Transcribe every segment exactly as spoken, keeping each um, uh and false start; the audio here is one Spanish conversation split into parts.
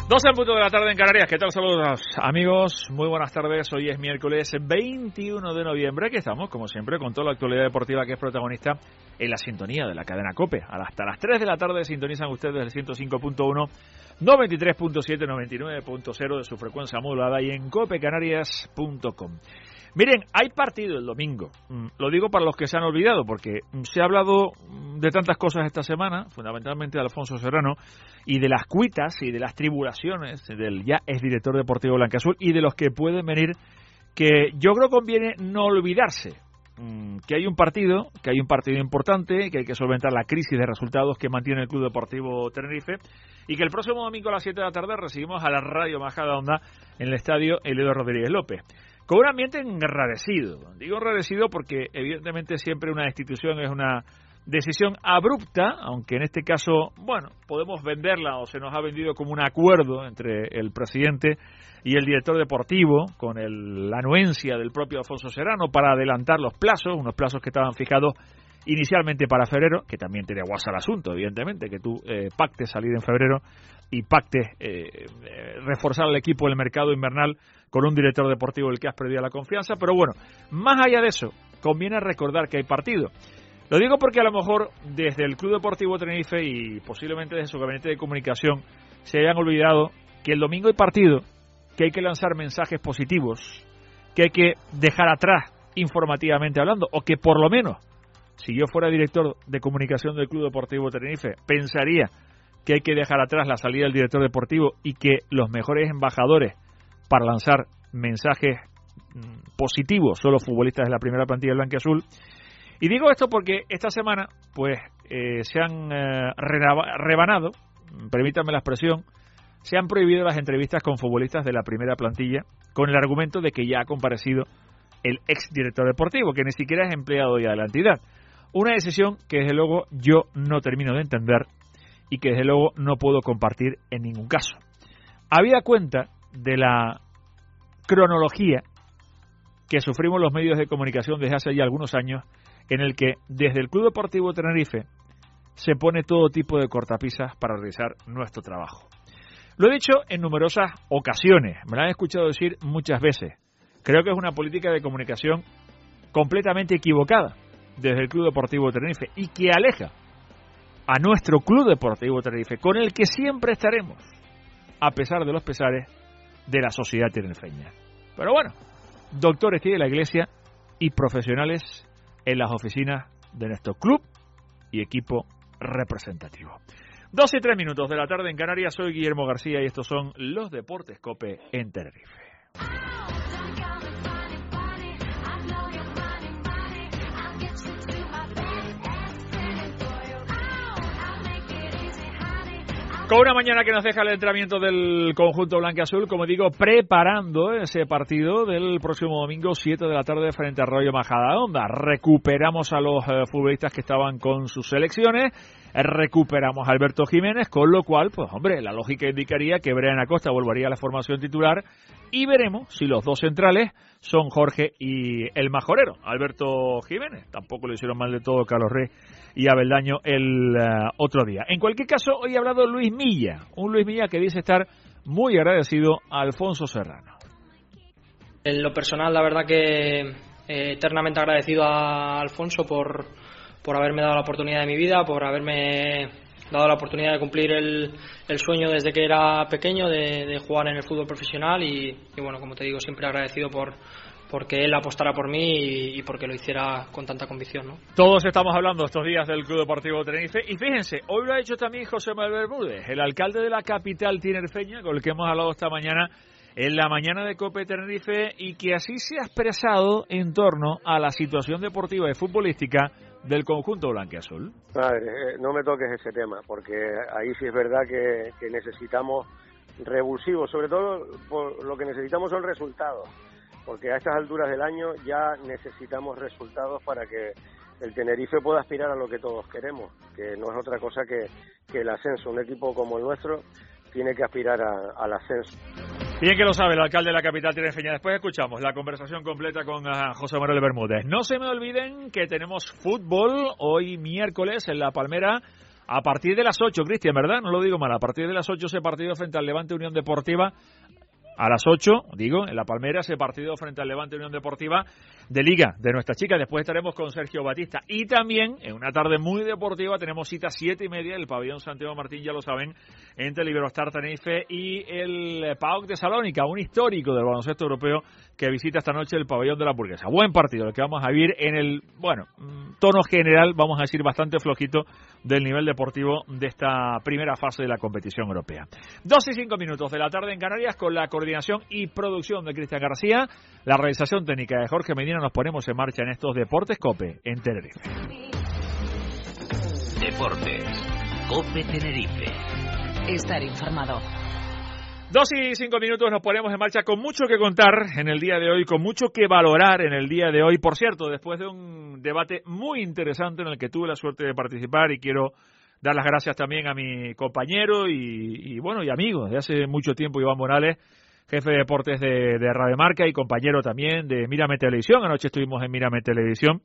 doce en punto de la tarde en Canarias. ¿Qué tal? Saludos, amigos. Muy buenas tardes. Hoy es miércoles veintiuno de noviembre. Aquí estamos, como siempre, con toda la actualidad deportiva que es protagonista en la sintonía de la cadena COPE. Hasta las tres de la tarde sintonizan ustedes el ciento cinco punto uno, noventa y tres punto siete, noventa y nueve punto cero de su frecuencia modulada y en cope canarias punto com. Miren, hay partido el domingo. Lo digo para los que se han olvidado, porque se ha hablado de tantas cosas esta semana, fundamentalmente de Alfonso Serrano, y de las cuitas y de las tribulaciones del ya exdirector deportivo blanquiazul y de los que pueden venir, que yo creo conviene no olvidarse que hay un partido, que hay un partido importante, que hay que solventar la crisis de resultados que mantiene el Club Deportivo Tenerife, y que el próximo domingo a las siete de la tarde recibimos a la Radio Majadahonda en el estadio Eleodoro Rodríguez López, con un ambiente enrarecido. Digo enrarecido porque evidentemente siempre una destitución es una decisión abrupta, aunque en este caso, bueno, podemos venderla o se nos ha vendido como un acuerdo entre el presidente y el director deportivo, con el, la anuencia del propio Alfonso Serrano para adelantar los plazos, unos plazos que estaban fijados inicialmente para febrero, que también tenía guasa el asunto, evidentemente, que tú eh, pactes salir en febrero y pactes eh, eh, reforzar al equipo del mercado invernal con un director deportivo del que has perdido la confianza. Pero bueno, más allá de eso, conviene recordar que hay partido. Lo digo porque a lo mejor desde el Club Deportivo Tenerife y posiblemente desde su gabinete de comunicación se hayan olvidado que el domingo hay partido, que hay que lanzar mensajes positivos, que hay que dejar atrás informativamente hablando, o que por lo menos, si yo fuera director de comunicación del Club Deportivo Tenerife, pensaría que hay que dejar atrás la salida del director deportivo y que los mejores embajadores para lanzar mensajes positivos son los futbolistas de la primera plantilla blanquiazul. Y digo esto porque esta semana pues eh, se han eh, rebanado, permítanme la expresión, se han prohibido las entrevistas con futbolistas de la primera plantilla con el argumento de que ya ha comparecido el ex director deportivo, que ni siquiera es empleado ya de la entidad. Una decisión que desde luego yo no termino de entender y que desde luego no puedo compartir en ningún caso. Habida cuenta de la cronología que sufrimos los medios de comunicación desde hace ya algunos años, en el que desde el Club Deportivo Tenerife se pone todo tipo de cortapisas para realizar nuestro trabajo. Lo he dicho en numerosas ocasiones, me lo han escuchado decir muchas veces. Creo que es una política de comunicación completamente equivocada desde el Club Deportivo Tenerife y que aleja a nuestro Club Deportivo Tenerife, con el que siempre estaremos, a pesar de los pesares de la sociedad tinerfeña. Pero bueno, doctores tiene la Iglesia y profesionales en las oficinas de nuestro club y equipo representativo. doce y tres minutos de la tarde en Canarias. Soy Guillermo García y estos son los Deportes COPE en Tenerife. Con una mañana que nos deja el entrenamiento del conjunto blanquiazul, como digo, preparando ese partido del próximo domingo, siete de la tarde, frente a Radio Majadahonda. Recuperamos a los eh, futbolistas que estaban con sus selecciones, recuperamos a Alberto Jiménez, con lo cual, pues hombre, la lógica indicaría que Brian Acosta volvería a la formación titular y veremos si los dos centrales son Jorge y el majorero, Alberto Jiménez. Tampoco lo hicieron mal de todo Carlos Rey y Abeldaño el uh, otro día. En cualquier caso, hoy ha hablado Luis Milla, un Luis Milla que dice estar muy agradecido a Alfonso Serrano. En lo personal, la verdad que eh, eternamente agradecido a Alfonso por, por haberme dado la oportunidad de mi vida, por haberme dado la oportunidad de cumplir el, el sueño desde que era pequeño de, de jugar en el fútbol profesional y, y bueno, como te digo, siempre agradecido por porque él apostara por mí y, y porque lo hiciera con tanta convicción, ¿no? Todos estamos hablando estos días del Club Deportivo Tenerife y fíjense, hoy lo ha hecho también José Manuel Bermúdez, el alcalde de la capital tinerfeña, con el que hemos hablado esta mañana en la mañana de COPE Tenerife, y que así se ha expresado en torno a la situación deportiva y futbolística del conjunto blanquiazul. Madre, no me toques ese tema, porque ahí sí es verdad que, que necesitamos revulsivos, sobre todo por lo que necesitamos son resultados, porque a estas alturas del año ya necesitamos resultados para que el Tenerife pueda aspirar a lo que todos queremos, que no es otra cosa que, que el ascenso. Un equipo como el nuestro tiene que aspirar a, al ascenso. Bien que lo sabe el alcalde de la capital tinerfeña. Después escuchamos la conversación completa con uh, José Manuel Bermúdez. No se me olviden que tenemos fútbol hoy miércoles en La Palmera A partir de las ocho, Cristian, ¿verdad? No lo digo mal. A partir de las ocho ese partido frente al Levante Unión Deportiva. A las ocho, digo, en La Palmera, ese partido frente al Levante Unión Deportiva de Liga de nuestra chica. Después estaremos con Sergio Batista. Y también, en una tarde muy deportiva, tenemos cita siete y media, el pabellón Santiago Martín, ya lo saben, entre el Iberostar Tenerife y el P A O K de Salónica, un histórico del baloncesto europeo que visita esta noche el pabellón de la Hamburguesa. Buen partido, el que vamos a vivir en el, bueno, tono general, vamos a decir, bastante flojito del nivel deportivo de esta primera fase de la competición europea. Dos y cinco minutos de la tarde en Canarias, con la coordinación y producción de Cristian García, la realización técnica de Jorge Medina. Nos ponemos en marcha en estos Deportes COPE en Tenerife. Deportes COPE Tenerife. Estar informado. Dos y cinco minutos, nos ponemos en marcha con mucho que contar en el día de hoy, con mucho que valorar en el día de hoy. Por cierto, después de un debate muy interesante en el que tuve la suerte de participar, y quiero dar las gracias también a mi compañero y, y bueno, y amigo de hace mucho tiempo, Iván Morales, jefe de deportes de, de Radio Marca y compañero también de Mírame Televisión. Anoche estuvimos en Mírame Televisión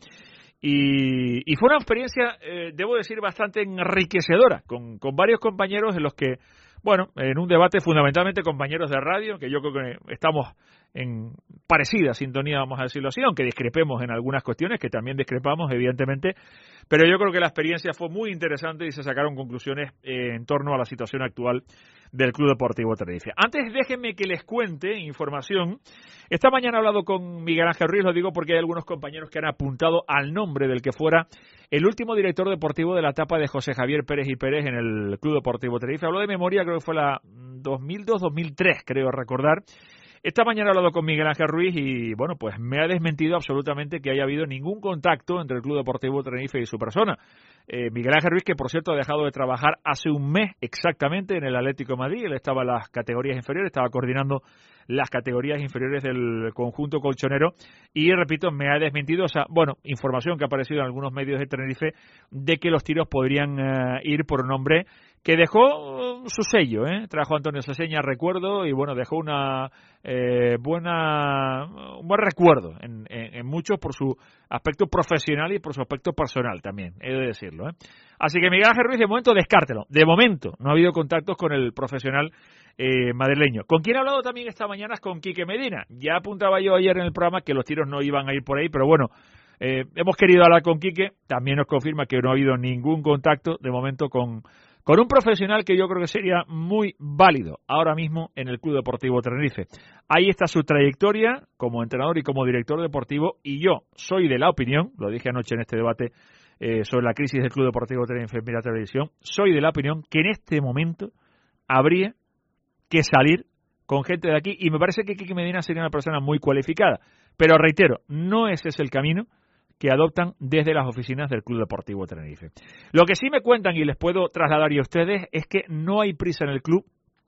y, y fue una experiencia, eh, debo decir, bastante enriquecedora, con, con varios compañeros en los que, bueno, en un debate fundamentalmente compañeros de radio, que yo creo que estamos en parecida sintonía, vamos a decirlo así, aunque discrepemos en algunas cuestiones, que también discrepamos, evidentemente, pero yo creo que la experiencia fue muy interesante y se sacaron conclusiones eh, en torno a la situación actual del Club Deportivo Tenerife. Antes, déjenme que les cuente información. Esta mañana he hablado con Miguel Ángel Ruiz, lo digo porque hay algunos compañeros que han apuntado al nombre del que fuera el último director deportivo de la etapa de José Javier Pérez y Pérez en el Club Deportivo Tenerife. Hablo de memoria, creo que fue la dos mil dos dos mil tres, creo recordar. Esta mañana he hablado con Miguel Ángel Ruiz y, bueno, pues me ha desmentido absolutamente que haya habido ningún contacto entre el Club Deportivo Tenerife y su persona. Eh, Miguel Ángel Ruiz, que por cierto ha dejado de trabajar hace un mes exactamente en el Atlético de Madrid. Él estaba en las categorías inferiores, estaba coordinando las categorías inferiores del conjunto colchonero y, repito, me ha desmentido esa, bueno, información que ha aparecido en algunos medios de Tenerife de que los tiros podrían uh, ir por un hombre que dejó uh, su sello, ¿eh? Trajo Antonio Seseña, recuerdo, y bueno, dejó una eh, buena un buen recuerdo en, en, en muchos por su aspecto profesional y por su aspecto personal también, he de decirlo, ¿eh? Así que Miguel Ángel Ruiz, de momento, descártelo. De momento, no ha habido contactos con el profesional eh, madrileño. ¿Con quién he hablado también esta mañana? Es con Quique Medina. Ya apuntaba yo ayer en el programa que los tiros no iban a ir por ahí, pero bueno, eh, hemos querido hablar con Quique. También nos confirma que no ha habido ningún contacto, de momento, con... con un profesional que yo creo que sería muy válido ahora mismo en el Club Deportivo Tenerife. Ahí está su trayectoria como entrenador y como director deportivo, y yo soy de la opinión, lo dije anoche en este debate eh, sobre la crisis del Club Deportivo Tenerife en Mira Televisión, soy de la opinión que en este momento habría que salir con gente de aquí, y me parece que Quique Medina sería una persona muy cualificada, pero reitero, no ese es el camino que adoptan desde las oficinas del Club Deportivo Tenerife. Lo que sí me cuentan y les puedo trasladar a ustedes es que no hay prisa en el club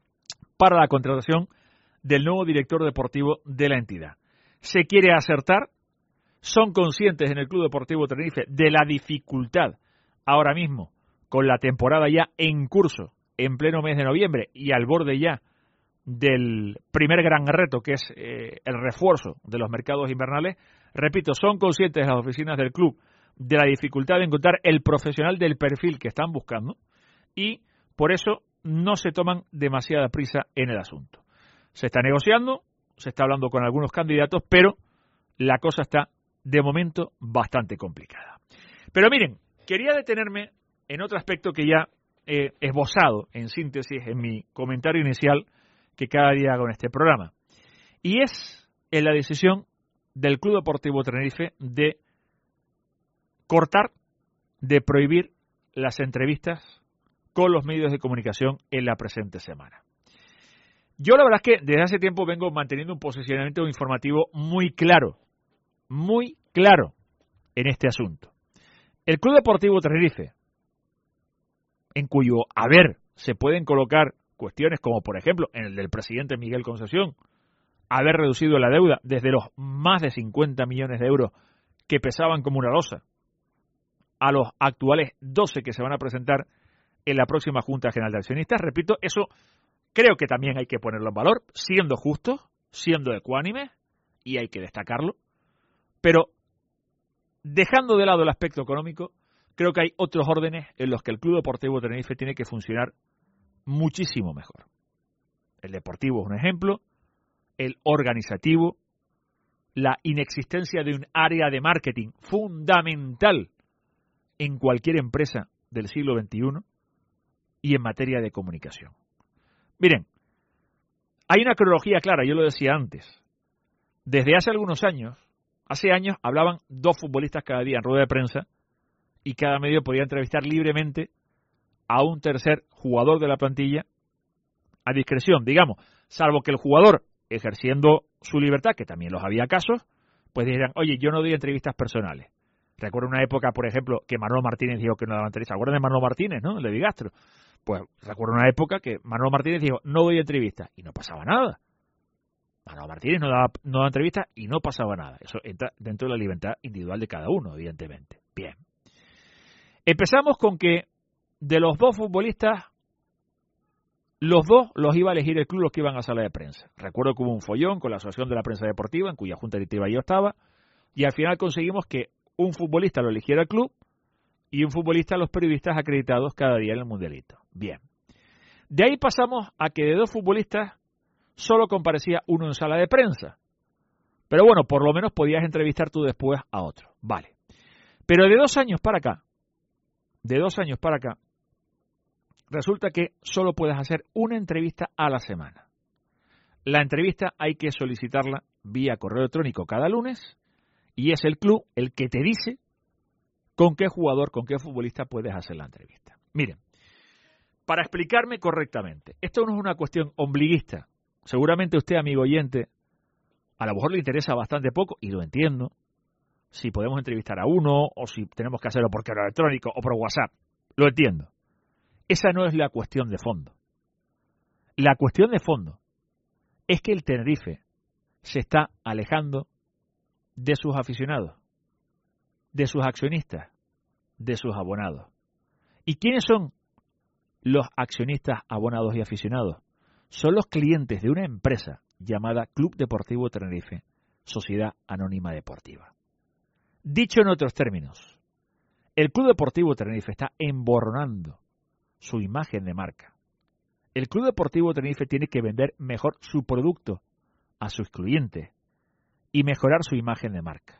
para la contratación del nuevo director deportivo de la entidad. Se quiere acertar, son conscientes en el Club Deportivo Tenerife de la dificultad ahora mismo con la temporada ya en curso, en pleno mes de noviembre y al borde ya del primer gran reto, que es eh, el refuerzo de los mercados invernales. Repito, son conscientes las oficinas del club de la dificultad de encontrar el profesional del perfil que están buscando y por eso no se toman demasiada prisa en el asunto. Se está negociando, se está hablando con algunos candidatos, pero la cosa está de momento bastante complicada. Pero miren, quería detenerme en otro aspecto que ya he esbozado en síntesis en mi comentario inicial que cada día hago en este programa, y es en la decisión del Club Deportivo Tenerife de cortar, de prohibir las entrevistas con los medios de comunicación en la presente semana. Yo la verdad es que desde hace tiempo vengo manteniendo un posicionamiento informativo muy claro, muy claro en este asunto. El Club Deportivo Tenerife, en cuyo haber se pueden colocar cuestiones como, por ejemplo, en el del presidente Miguel Concepción, haber reducido la deuda desde los más de cincuenta millones de euros que pesaban como una losa a los actuales doce que se van a presentar en la próxima Junta General de Accionistas. Repito, eso creo que también hay que ponerlo en valor, siendo justos, siendo ecuánimes, y hay que destacarlo, pero dejando de lado el aspecto económico, creo que hay otros órdenes en los que el Club Deportivo Tenerife tiene que funcionar muchísimo mejor. El deportivo es un ejemplo, el organizativo, la inexistencia de un área de marketing fundamental en cualquier empresa del siglo veintiuno y en materia de comunicación. Miren, hay una cronología clara, yo lo decía antes. Desde hace algunos años, hace años hablaban dos futbolistas cada día en rueda de prensa y cada medio podía entrevistar libremente a un tercer jugador de la plantilla a discreción, digamos, salvo que el jugador, ejerciendo su libertad, que también los había casos, pues dijeran, oye, yo no doy entrevistas personales. Recuerdo una época, por ejemplo, que Manolo Martínez dijo que no daba entrevistas. ¿Se acuerdan de Manolo Martínez, no? El de Bigastro. Pues recuerdo una época que Manolo Martínez dijo, no doy entrevistas, y no pasaba nada. Manolo Martínez no daba, no daba entrevistas y no pasaba nada. Eso entra dentro de la libertad individual de cada uno, evidentemente. Bien. Empezamos con que de los dos futbolistas, los dos los iba a elegir el club, los que iban a sala de prensa. Recuerdo que hubo un follón con la Asociación de la Prensa Deportiva, en cuya junta directiva yo estaba, y al final conseguimos que un futbolista lo eligiera el club y un futbolista los periodistas acreditados cada día en el Mundialito. Bien. De ahí pasamos a que de dos futbolistas solo comparecía uno en sala de prensa. Pero bueno, por lo menos podías entrevistar tú después a otro. Vale. Pero de dos años para acá, de dos años para acá, resulta que solo puedes hacer una entrevista a la semana. La entrevista hay que solicitarla vía correo electrónico cada lunes y es el club el que te dice con qué jugador, con qué futbolista puedes hacer la entrevista. Miren, para explicarme correctamente, esto no es una cuestión ombliguista. Seguramente usted, amigo oyente, a lo mejor le interesa bastante poco, y lo entiendo, si podemos entrevistar a uno o si tenemos que hacerlo por correo electrónico o por WhatsApp. Lo entiendo. Esa no es la cuestión de fondo. La cuestión de fondo es que el Tenerife se está alejando de sus aficionados, de sus accionistas, de sus abonados. ¿Y quiénes son los accionistas, abonados y aficionados? Son los clientes de una empresa llamada Club Deportivo Tenerife, Sociedad Anónima Deportiva. Dicho en otros términos, el Club Deportivo Tenerife está emborronando su imagen de marca. El Club Deportivo Tenerife tiene que vender mejor su producto a sus clientes y mejorar su imagen de marca.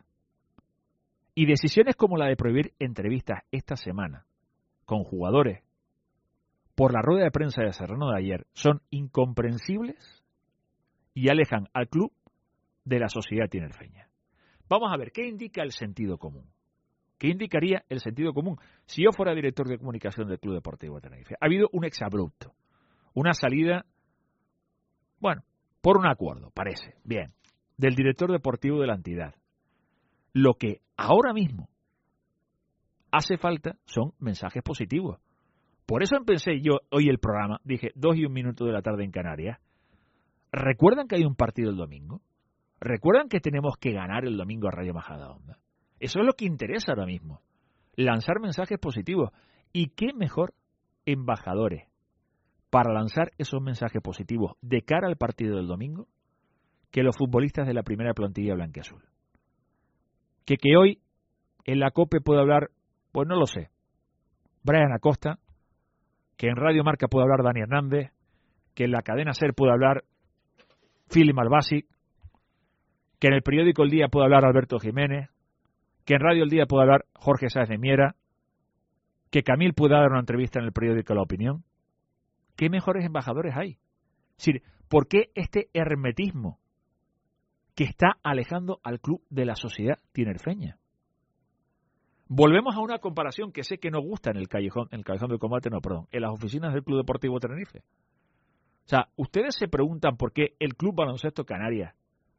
Y decisiones como la de prohibir entrevistas esta semana con jugadores por la rueda de prensa de Serrano de ayer son incomprensibles y alejan al club de la sociedad tinerfeña. Vamos a ver, ¿qué indica el sentido común? ¿Qué indicaría el sentido común? Si yo fuera director de comunicación del Club Deportivo Tenerife, ha habido un exabrupto, una salida, bueno, por un acuerdo, parece, bien, del director deportivo de la entidad. Lo que ahora mismo hace falta son mensajes positivos. Por eso empecé yo hoy el programa, dije dos y un minuto de la tarde en Canarias. ¿Recuerdan que hay un partido el domingo? ¿Recuerdan que tenemos que ganar el domingo a Radio Majadahonda? Eso es lo que interesa ahora mismo, lanzar mensajes positivos. ¿Y qué mejor embajadores para lanzar esos mensajes positivos de cara al partido del domingo que los futbolistas de la primera plantilla blanquiazul? Que que hoy en la COPE puede hablar, pues no lo sé, Brian Acosta, que en Radio Marca puede hablar Dani Hernández, que en la cadena SER puede hablar Philip Malbasic, que en el periódico El Día puede hablar Alberto Jiménez, que en Radio El Día puede hablar Jorge Sáez de Miera, que Camil pueda dar una entrevista en el periódico La Opinión. ¿Qué mejores embajadores hay? Es decir, ¿por qué este hermetismo que está alejando al club de la sociedad tinerfeña? Volvemos a una comparación que sé que no gusta en el callejón, en el callejón del combate, no, perdón, en las oficinas del Club Deportivo Tenerife. O sea, ustedes se preguntan por qué el Club Baloncesto Canarias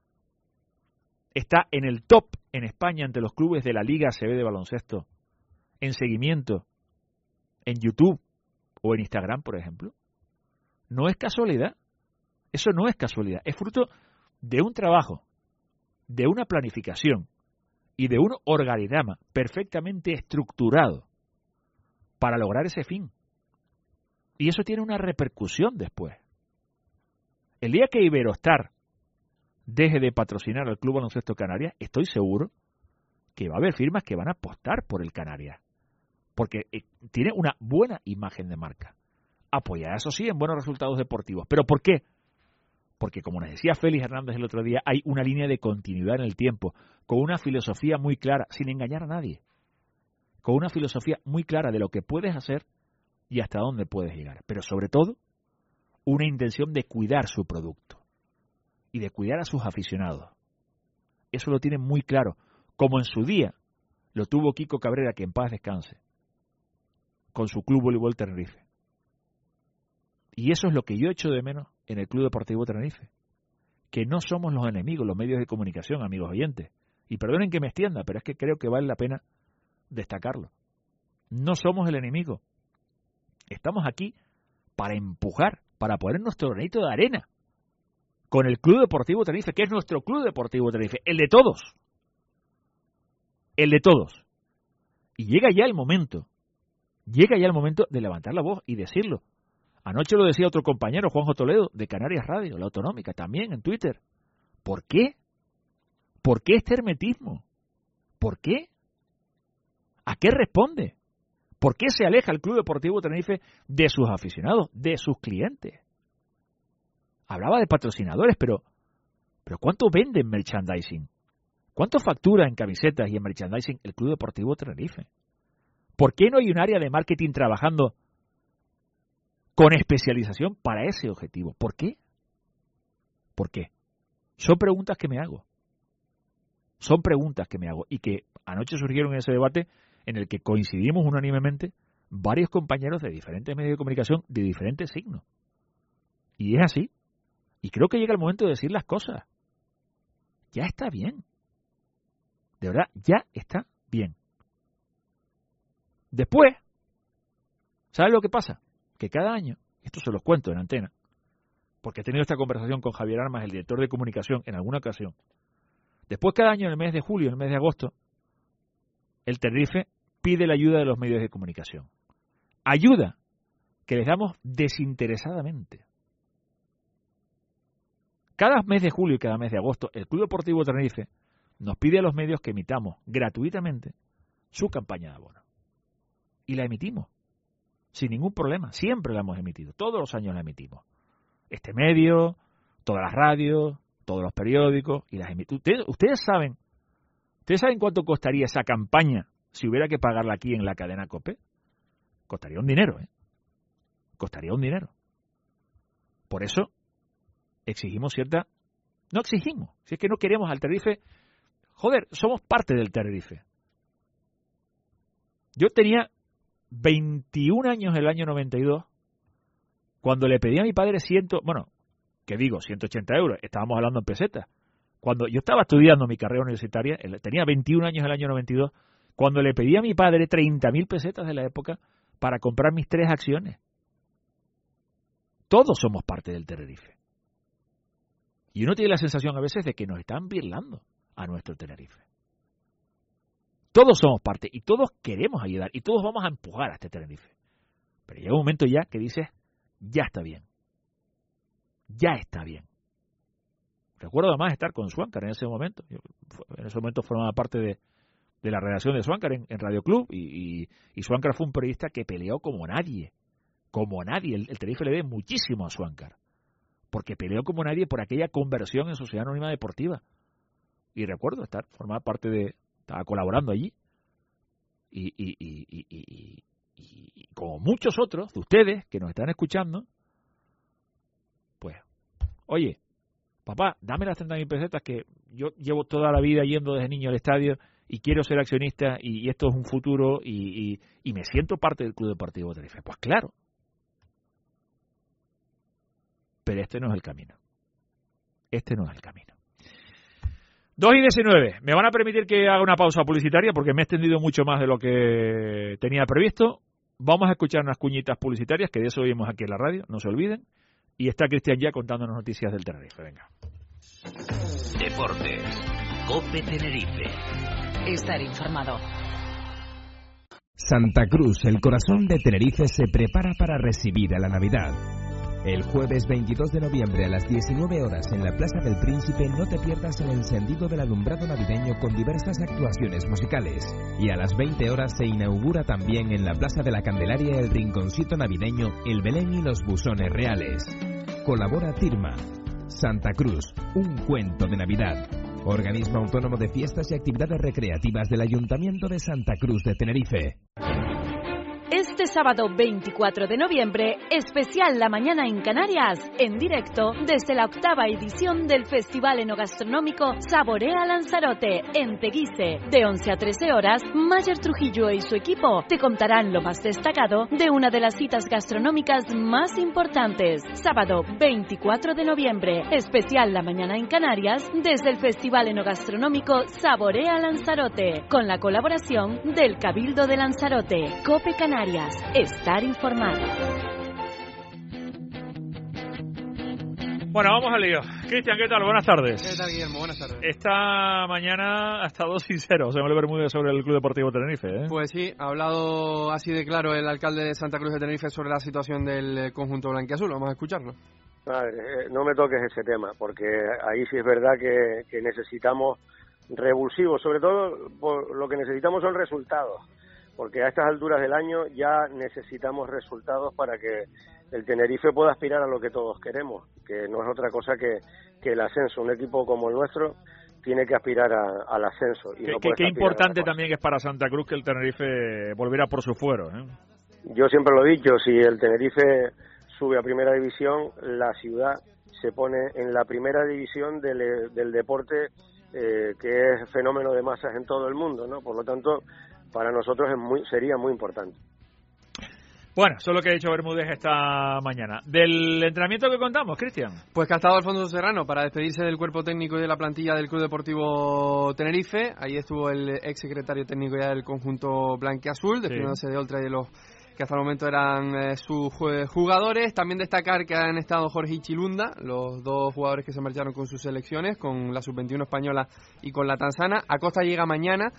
está en el top en España ante los clubes de la Liga A C B de baloncesto en seguimiento en YouTube o en Instagram, por ejemplo. No es casualidad. Eso no es casualidad. Es fruto de un trabajo, de una planificación y de un organigrama perfectamente estructurado para lograr ese fin. Y eso tiene una repercusión después. El día que Iberostar deje de patrocinar al Club Baloncesto Canarias, estoy seguro que va a haber firmas que van a apostar por el Canarias porque eh, tiene una buena imagen de marca, apoyada, eso sí, en buenos resultados deportivos. ¿Pero por qué? Porque, como nos decía Félix Hernández el otro día, hay una línea de continuidad en el tiempo, con una filosofía muy clara, sin engañar a nadie, con una filosofía muy clara de lo que puedes hacer y hasta dónde puedes llegar. Pero sobre todo, una intención de cuidar su producto y de cuidar a sus aficionados. Eso lo tienen muy claro, como en su día lo tuvo Kiko Cabrera, que en paz descanse, con su Club Voleibol Tenerife. Y eso es lo que yo echo de menos en el Club Deportivo Tenerife, que no somos los enemigos, los medios de comunicación, amigos oyentes. Y perdonen que me extienda, pero es que creo que vale la pena destacarlo. No somos el enemigo. Estamos aquí para empujar, para poner nuestro granito de arena con el Club Deportivo Tenerife, que es nuestro Club Deportivo Tenerife, el de todos. El de todos. Y llega ya el momento, llega ya el momento de levantar la voz y decirlo. Anoche lo decía otro compañero, Juanjo Toledo, de Canarias Radio, la Autonómica, también en Twitter. ¿Por qué? ¿Por qué este hermetismo? ¿Por qué? ¿A qué responde? ¿Por qué se aleja el Club Deportivo Tenerife de sus aficionados, de sus clientes? Hablaba de patrocinadores, pero, pero ¿cuánto vende en merchandising? ¿Cuánto factura en camisetas y en merchandising el Club Deportivo Tenerife? ¿Por qué no hay un área de marketing trabajando con especialización para ese objetivo? ¿Por qué? ¿Por qué? Son preguntas que me hago. Son preguntas que me hago y que anoche surgieron en ese debate en el que coincidimos unánimemente varios compañeros de diferentes medios de comunicación de diferentes signos. Y es así. Y creo que llega el momento de decir las cosas. Ya está bien. De verdad, ya está bien. Después, ¿sabes lo que pasa? Que cada año, esto se los cuento en antena, porque he tenido esta conversación con Javier Armas, el director de comunicación, en alguna ocasión. Después, cada año, en el mes de julio, en el mes de agosto, el Tenerife pide la ayuda de los medios de comunicación. Ayuda que les damos desinteresadamente. Cada mes de julio y cada mes de agosto, el Club Deportivo Tenerife nos pide a los medios que emitamos gratuitamente su campaña de abono. Y la emitimos. Sin ningún problema, siempre la hemos emitido, todos los años la emitimos. Este medio, todas las radios, todos los periódicos, y las emitimos. Ustedes, ustedes saben, ¿ustedes saben cuánto costaría esa campaña si hubiera que pagarla aquí en la cadena COPE? Costaría un dinero, ¿eh? Costaría un dinero. Por eso exigimos cierta... No exigimos, si es que no queremos al Tenerife... Joder, somos parte del Tenerife. Yo tenía veintiún años el año noventa y dos, cuando le pedí a mi padre ciento, bueno, que digo, ciento ochenta euros, estábamos hablando en pesetas. Cuando yo estaba estudiando mi carrera universitaria, tenía veintiún años el año noventa y dos, cuando le pedí a mi padre treinta mil pesetas de la época para comprar mis tres acciones. Todos somos parte del Tenerife. Y uno tiene la sensación a veces de que nos están birlando a nuestro Tenerife. Todos somos parte y todos queremos ayudar y todos vamos a empujar a este Tenerife. Pero llega un momento ya que dices, ya está bien. Ya está bien. Recuerdo además estar con Swancar en ese momento. Yo en ese momento formaba parte de, de la redacción de Swancar en, en Radio Club y, y, y Swancar fue un periodista que peleó como nadie. Como nadie. El, el Tenerife le debe muchísimo a Swancar. Porque peleó como nadie por aquella conversión en Sociedad Anónima Deportiva. Y recuerdo estar, formar parte de... Estaba colaborando allí. Y, y, y, y, y, y, y como muchos otros de ustedes que nos están escuchando, pues, oye, papá, dame las treinta mil pesetas que yo llevo toda la vida yendo desde niño al estadio y quiero ser accionista y, y esto es un futuro y, y, y me siento parte del Club Deportivo Tenerife. Pues claro. Pero este no es el camino. Este no es el camino. dos y diecinueve. Me van a permitir que haga una pausa publicitaria porque me he extendido mucho más de lo que tenía previsto. Vamos a escuchar unas cuñitas publicitarias, que de eso oímos aquí en la radio, no se olviden. Y está Cristian ya contándonos noticias del Tenerife. Venga. Deportes. COPE Tenerife. Estar informado. Santa Cruz, el corazón de Tenerife, se prepara para recibir a la Navidad. El jueves veintidós de noviembre a las diecinueve horas en la Plaza del Príncipe no te pierdas el encendido del alumbrado navideño con diversas actuaciones musicales. Y a las veinte horas se inaugura también en la Plaza de la Candelaria el rinconcito navideño El Belén y los buzones reales. Colabora Tirma. Santa Cruz, un cuento de Navidad. Organismo autónomo de fiestas y actividades recreativas del Ayuntamiento de Santa Cruz de Tenerife. Este sábado veinticuatro de noviembre, especial La Mañana en Canarias, en directo desde la octava edición del Festival Enogastronómico Saborea Lanzarote, en Teguise. De once a trece horas, Mayer Trujillo y su equipo te contarán lo más destacado de una de las citas gastronómicas más importantes. Sábado veinticuatro de noviembre, especial La Mañana en Canarias, desde el Festival Enogastronómico Saborea Lanzarote, con la colaboración del Cabildo de Lanzarote, COPE Canarias. Estar informado. Bueno, vamos al lío. Cristian, ¿qué tal? Buenas tardes. ¿Qué tal, Guillermo? Buenas tardes. Esta mañana ha estado sincero, José Manuel Bermúdez, sobre el Club Deportivo Tenerife, ¿eh? Pues sí, ha hablado así de claro el alcalde de Santa Cruz de Tenerife sobre la situación del conjunto blanquiazul. Vamos a escucharlo. Madre, no me toques ese tema, porque ahí sí es verdad que, que necesitamos revulsivos, sobre todo por lo que necesitamos son resultados. Porque a estas alturas del año ya necesitamos resultados para que el Tenerife pueda aspirar a lo que todos queremos, que no es otra cosa que, que el ascenso. Un equipo como el nuestro tiene que aspirar a, al ascenso. Y qué no qué, qué importante a también es para Santa Cruz que el Tenerife volviera por su fuero, ¿eh? Yo siempre lo he dicho, si el Tenerife sube a primera división, la ciudad se pone en la primera división del, del deporte, eh, que es fenómeno de masas en todo el mundo, ¿no? Por lo tanto, para nosotros es muy, sería muy importante. Bueno, eso es lo que ha dicho Bermúdez esta mañana. ¿Del entrenamiento que contamos, Cristian? Pues que ha estado Alfonso Serrano para despedirse del cuerpo técnico y de la plantilla del Club Deportivo Tenerife. Ahí estuvo el ex secretario técnico ya del conjunto blanquiazul, despidiéndose sí. de Oltra y de los que hasta el momento eran eh, sus jugadores. También destacar que han estado Jorge y Chilunda, los dos jugadores que se marcharon con sus selecciones, con la sub veintiuno española y con la tanzana. Acosta llega mañana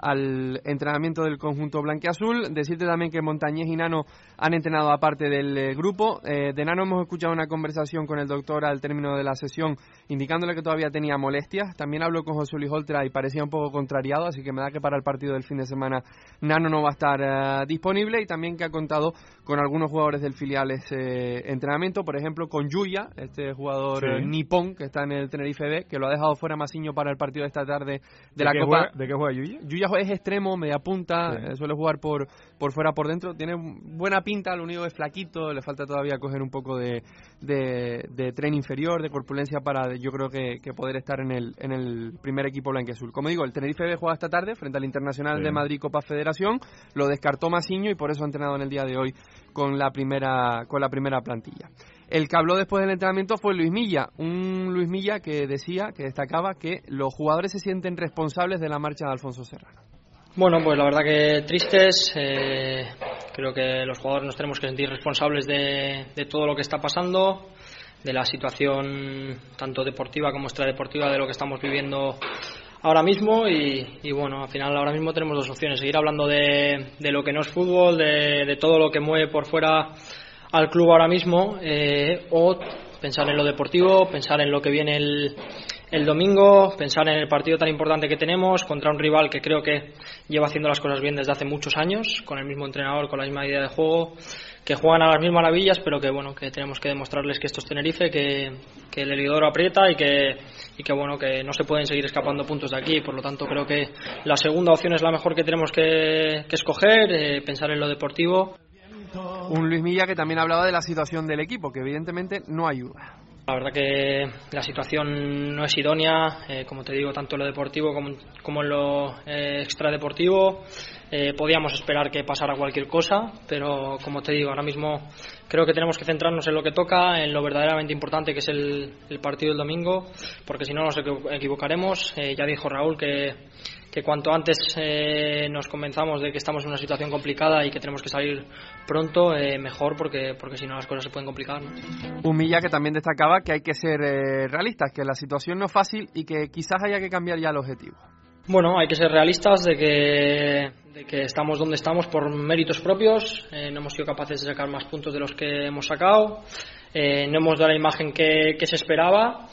al entrenamiento del conjunto blanquiazul. Decirte también que Montañés y Nano han entrenado aparte del eh, grupo. Eh, de Nano hemos escuchado una conversación con el doctor al término de la sesión, indicándole que todavía tenía molestias. También habló con José Luis Oltra y parecía un poco contrariado, así que me da que para el partido del fin de semana Nano no va a estar eh, disponible. Y también que ha contado con algunos jugadores del filial ese entrenamiento, por ejemplo con Yuya, este jugador sí. eh, nipón que está en el Tenerife B, que lo ha dejado fuera Masiño para el partido de esta tarde de, ¿De la Copa. Juega, ¿De qué juega Yuya? Yuya es extremo, media punta, sí. eh, suele jugar por, por fuera, por dentro, tiene buena pinta, lo único es flaquito, le falta todavía coger un poco de, de, de tren inferior, de corpulencia para yo creo que, que poder estar en el, en el primer equipo blanquiazul. Como digo, el Tenerife B juega esta tarde frente al Internacional sí. de Madrid Copa Federación, lo descartó Masiño y por eso ha entrenado en el día de hoy con la primera con la primera plantilla. El que habló después del entrenamiento fue Luis Milla, un Luis Milla que decía, que destacaba que los jugadores se sienten responsables de la marcha de Alfonso Serrano. Bueno, pues la verdad que tristes, eh, creo que los jugadores nos tenemos que sentir responsables de, de todo lo que está pasando, de la situación tanto deportiva como extradeportiva de lo que estamos viviendo ahora mismo y, y bueno, al final ahora mismo tenemos dos opciones, seguir hablando de, de lo que no es fútbol, de, de todo lo que mueve por fuera al club ahora mismo, eh, o pensar en lo deportivo, pensar en lo que viene el, el domingo, pensar en el partido tan importante que tenemos contra un rival que creo que lleva haciendo las cosas bien desde hace muchos años, con el mismo entrenador, con la misma idea de juego, que juegan a las mismas maravillas, pero que bueno, que tenemos que demostrarles que esto es Tenerife, que, que el heridor aprieta y que, y que bueno, que no se pueden seguir escapando puntos de aquí. Por lo tanto, creo que la segunda opción es la mejor que tenemos que, que escoger, eh, pensar en lo deportivo. Un Luis Milla que también hablaba de la situación del equipo, que evidentemente no ayuda. La verdad que la situación no es idónea, eh, como te digo, tanto en lo deportivo como, como en lo eh, extradeportivo. Eh, podíamos esperar que pasara cualquier cosa, pero como te digo, ahora mismo creo que tenemos que centrarnos en lo que toca, en lo verdaderamente importante que es el, el partido del domingo, porque si no nos equivocaremos. Eh, ya dijo Raúl que, que cuanto antes eh, nos convenzamos de que estamos en una situación complicada y que tenemos que salir pronto, eh, mejor, porque, porque si no las cosas se pueden complicar, ¿no? Un Milla que también destacaba que hay que ser eh, realistas, que la situación no es fácil y que quizás haya que cambiar ya el objetivo. Bueno, hay que ser realistas de que, de que estamos donde estamos por méritos propios, eh, no hemos sido capaces de sacar más puntos de los que hemos sacado, eh, no hemos dado la imagen que, que se esperaba.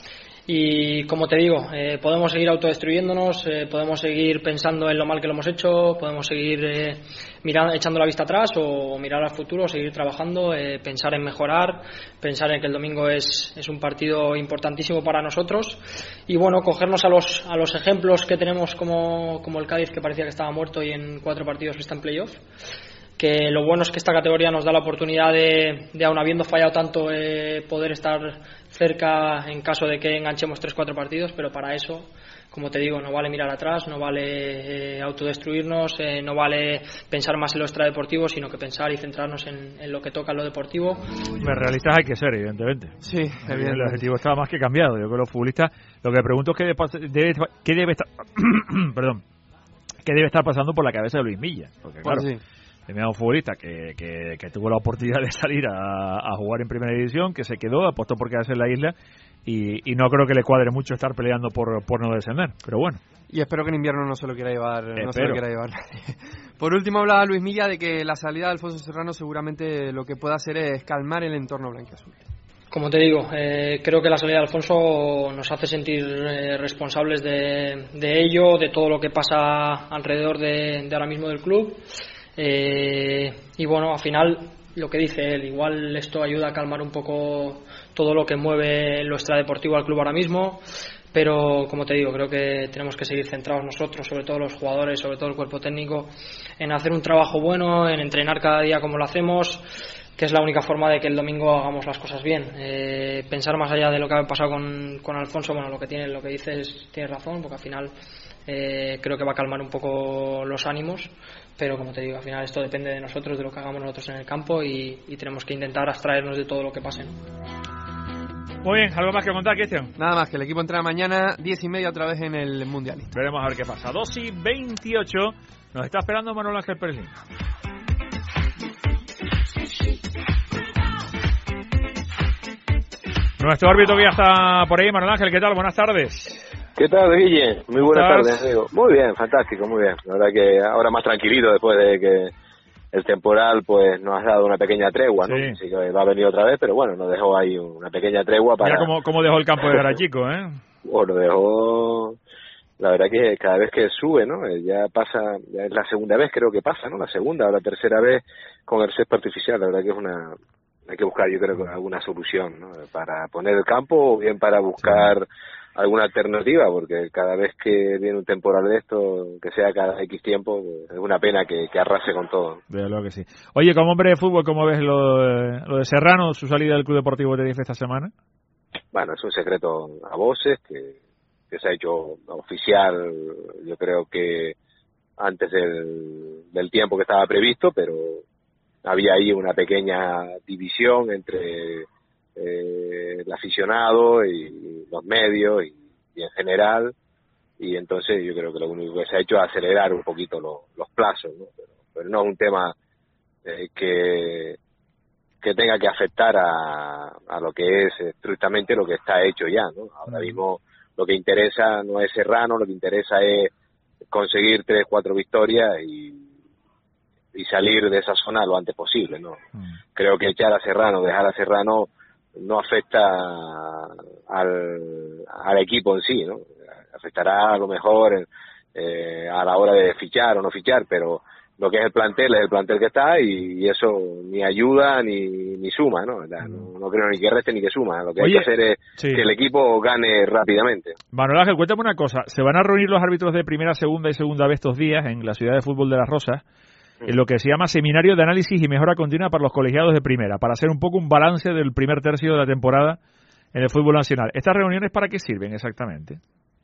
Y como te digo, eh, podemos seguir autodestruyéndonos, eh, podemos seguir pensando en lo mal que lo hemos hecho, podemos seguir eh, mirando, echando la vista atrás o mirar al futuro, seguir trabajando, eh, pensar en mejorar, pensar en que el domingo es, es un partido importantísimo para nosotros y bueno, cogernos a los, a los ejemplos que tenemos como, como el Cádiz, que parecía que estaba muerto y en cuatro partidos está en playoff. Que lo bueno es que esta categoría nos da la oportunidad de, de aun habiendo fallado tanto, eh, poder estar cerca en caso de que enganchemos tres cuatro partidos, pero para eso, como te digo, no vale mirar atrás, no vale eh, autodestruirnos, eh, no vale pensar más en lo extradeportivo, sino que pensar y centrarnos en, en lo que toca en lo deportivo. Realistas hay que ser, evidentemente. Sí, evidentemente. El objetivo estaba más que cambiado. Yo creo que los futbolistas, lo que pregunto es qué debe, debe, qué debe estar perdón, qué debe estar pasando por la cabeza de Luis Milla, porque claro, pues sí. El mismo futbolista que, que, que tuvo la oportunidad de salir a, a jugar en primera división, que se quedó, apostó por quedarse en la isla y, y no creo que le cuadre mucho estar peleando por, por no descender, pero bueno. Y espero que en invierno no se lo quiera llevar, no se lo quiera llevar. Por último hablaba Luis Milla de que la salida de Alfonso Serrano seguramente lo que pueda hacer es calmar el entorno blanquiazul. Como te digo, eh, creo que la salida de Alfonso nos hace sentir eh, responsables de, de ello, de todo lo que pasa alrededor de, de ahora mismo del club. Eh, y bueno, al final lo que dice él, igual esto ayuda a calmar un poco todo lo que mueve lo extradeportivo al club ahora mismo, pero como te digo, creo que tenemos que seguir centrados nosotros, sobre todo los jugadores, sobre todo el cuerpo técnico, en hacer un trabajo bueno, en entrenar cada día como lo hacemos, que es la única forma de que el domingo hagamos las cosas bien. Eh, pensar más allá de lo que ha pasado con, con Alfonso, bueno, lo que tiene, lo que dices tienes razón, porque al final eh, creo que va a calmar un poco los ánimos, pero como te digo, al final esto depende de nosotros, de lo que hagamos nosotros en el campo y, y tenemos que intentar abstraernos de todo lo que pase, ¿no? Muy bien, ¿algo más que contar, Cristian? Nada más, que el equipo entrena mañana diez y media otra vez en el Mundial. Veremos a ver qué pasa. dos y veintiocho, nos está esperando Manuel Ángel Perlín. Nuestro árbitro que ya está por ahí, Manuel Ángel, ¿qué tal? Buenas tardes. ¿Qué tal, Guille? Muy buenas tardes, amigo. Muy bien, fantástico, muy bien. La verdad que ahora más tranquilito después de que el temporal pues nos ha dado una pequeña tregua, ¿no? Sí. Así que va a venir otra vez, pero bueno, nos dejó ahí una pequeña tregua para... Mira cómo, cómo dejó el campo de Garachico, ¿eh? Bueno, dejó... La verdad que cada vez que sube, ¿no? Ya pasa, ya es la segunda vez creo que pasa, ¿no? La segunda o la tercera vez con el césped artificial. La verdad que es una... Hay que buscar, yo creo, que alguna solución, ¿no? Para poner el campo o bien para buscar... Sí. alguna alternativa, porque cada vez que viene un temporal de esto, que sea cada X tiempo, es una pena que, que arrase con todo. De lo que sí. Oye, como hombre de fútbol, ¿cómo ves lo de, lo de Serrano, su salida del Club Deportivo Tenerife esta semana? Bueno, es un secreto a voces que, que se ha hecho oficial, yo creo que antes del, del tiempo que estaba previsto, pero había ahí una pequeña división entre Eh, el aficionado y los medios y, y en general, y entonces yo creo que lo único que se ha hecho es acelerar un poquito lo, los plazos, ¿no? Pero, pero no es un tema eh, que que tenga que afectar a, a lo que es estrictamente lo que está hecho ya, ¿no? Ahora mismo lo que interesa no es Serrano, lo que interesa es conseguir tres, cuatro victorias y y salir de esa zona lo antes posible, ¿no? Mm. Creo que echar a Serrano, dejar a Serrano no afecta al, al equipo en sí, ¿no? Afectará a lo mejor eh, a la hora de fichar o no fichar, pero lo que es el plantel es el plantel que está y, y eso ni ayuda ni, ni suma, ¿no? No, no creo ni que reste ni que suma. Lo que Oye, hay que hacer es sí. que el equipo gane rápidamente. Manuel Ángel, cuéntame una cosa. ¿Se van a reunir los árbitros de primera, segunda y segunda vez estos días en la ciudad de fútbol de Las Rosas, en lo que se llama Seminario de Análisis y Mejora Continua para los colegiados de primera, para hacer un poco un balance del primer tercio de la temporada en el fútbol nacional? ¿Estas reuniones para qué sirven exactamente?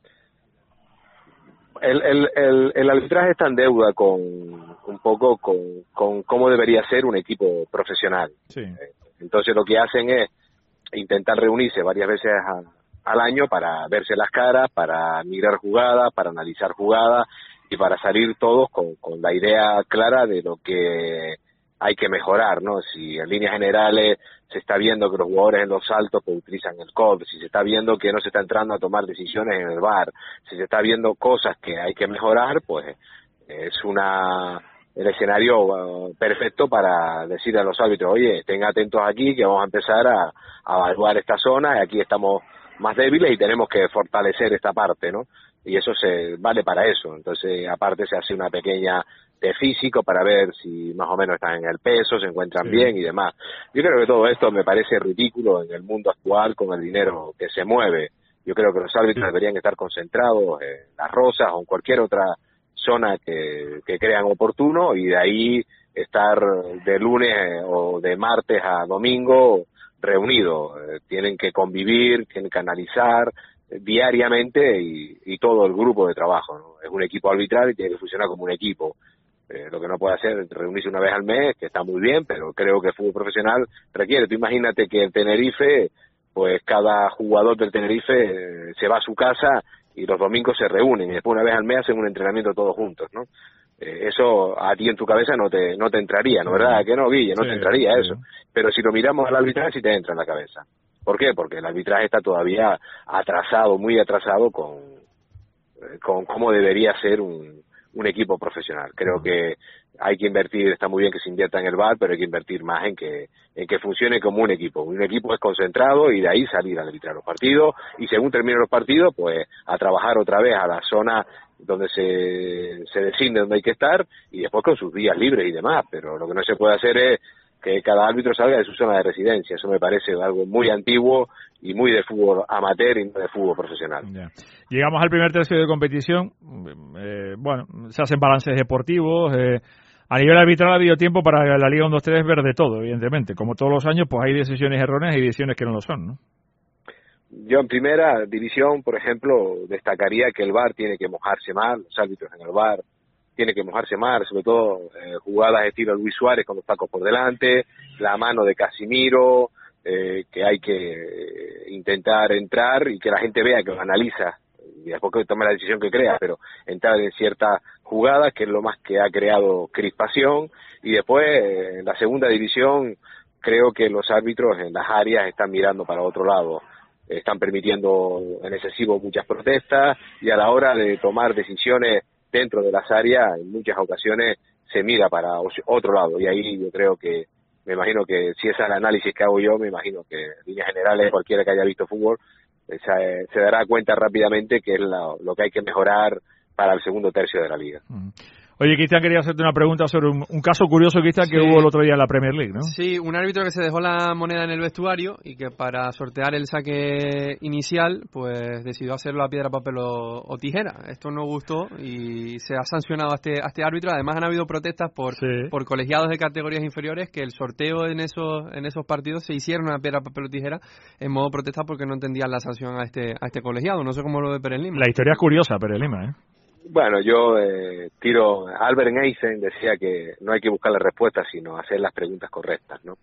El, el, el, el arbitraje está en deuda con un poco con, con cómo debería ser un equipo profesional. Sí. Entonces lo que hacen es intentar reunirse varias veces a, al año para verse las caras, para mirar jugadas, para analizar jugadas, y para salir todos con, con la idea clara de lo que hay que mejorar, ¿no? Si en líneas generales se está viendo que los jugadores en los saltos pues utilizan el C O D, si se está viendo que no se está entrando a tomar decisiones en el V A R, si se está viendo cosas que hay que mejorar, pues es una el escenario uh, perfecto para decir a los árbitros, oye, estén atentos aquí que vamos a empezar a, a evaluar esta zona, y aquí estamos más débiles y tenemos que fortalecer esta parte, ¿no? Y eso se vale para eso. Entonces, aparte se hace una pequeña de físico para ver si más o menos están en el peso, se encuentran sí. bien y demás. Yo creo que todo esto me parece ridículo en el mundo actual con el dinero que se mueve. Yo creo que los árbitros deberían estar concentrados en Las Rozas o en cualquier otra zona que, que crean oportuno, y de ahí estar de lunes o de martes a domingo reunidos. Eh, tienen que convivir, tienen que analizar diariamente y, y todo el grupo de trabajo, ¿no? Es un equipo arbitral y tiene que funcionar como un equipo. Eh, lo que no puede hacer es reunirse una vez al mes, que está muy bien, pero creo que el fútbol profesional requiere. Tú imagínate que el Tenerife, pues cada jugador del Tenerife eh, se va a su casa y los domingos se reúnen y después una vez al mes hacen un entrenamiento todos juntos, ¿no? Eh, eso a ti en tu cabeza no te no te entraría, ¿no? ¿Verdad? ¿Que no, Guille? No sí, te entraría sí. eso. Pero si lo miramos al arbitraje sí te entra en la cabeza. ¿Por qué? Porque el arbitraje está todavía atrasado, muy atrasado con, con cómo debería ser un, un equipo profesional. Creo que hay que invertir, está muy bien que se invierta en el V A R, pero hay que invertir más en que en que funcione como un equipo. Un equipo es concentrado y de ahí salir a arbitrar los partidos, y según terminen los partidos, pues a trabajar otra vez a la zona donde se, se decide dónde hay que estar, y después con sus días libres y demás. Pero lo que no se puede hacer es que cada árbitro salga de su zona de residencia. Eso me parece algo muy antiguo y muy de fútbol amateur y no de fútbol profesional. Ya. Llegamos al primer tercio de competición. Eh, bueno, se hacen balances deportivos. Eh, a nivel arbitral ha habido tiempo para la Liga uno dos tres ver de todo, evidentemente. Como todos los años, pues hay decisiones erróneas y decisiones que no lo son, ¿no? Yo en primera división, por ejemplo, destacaría que el V A R tiene que mojarse más, los árbitros en el V A R tiene que mojarse más, sobre todo eh, jugadas estilo Luis Suárez con los tacos por delante, la mano de Casimiro, eh, que hay que eh, intentar entrar y que la gente vea que lo analiza y después que tome la decisión que crea, pero entrar en ciertas jugadas, que es lo más que ha creado crispación. Y después eh, en la segunda división creo que los árbitros en las áreas están mirando para otro lado, están permitiendo en excesivo muchas protestas, y a la hora de tomar decisiones dentro de las áreas, en muchas ocasiones se mira para otro lado, y ahí yo creo que, me imagino que si ese es el análisis que hago yo, me imagino que en líneas generales cualquiera que haya visto fútbol se, se dará cuenta rápidamente que es la, lo que hay que mejorar para el segundo tercio de la liga. Mm. Oye, Cristian, quería hacerte una pregunta sobre un, un caso curioso, Cristian, sí. que hubo el otro día en la Premier League, ¿no? Sí, un árbitro que se dejó la moneda en el vestuario y que para sortear el saque inicial, pues decidió hacerlo a piedra, papel o, o tijera. Esto no gustó y se ha sancionado a este, a este árbitro. Además han habido protestas por, sí. por colegiados de categorías inferiores que el sorteo en esos en esos partidos se hicieron a piedra, papel o tijera en modo protesta porque no entendían la sanción a este a este colegiado. No sé cómo lo ve Pérez Lima. La historia es curiosa, Pérez Lima, ¿eh? Bueno, yo eh, tiro, Albert Einstein decía que no hay que buscar las respuestas, sino hacer las preguntas correctas, ¿no?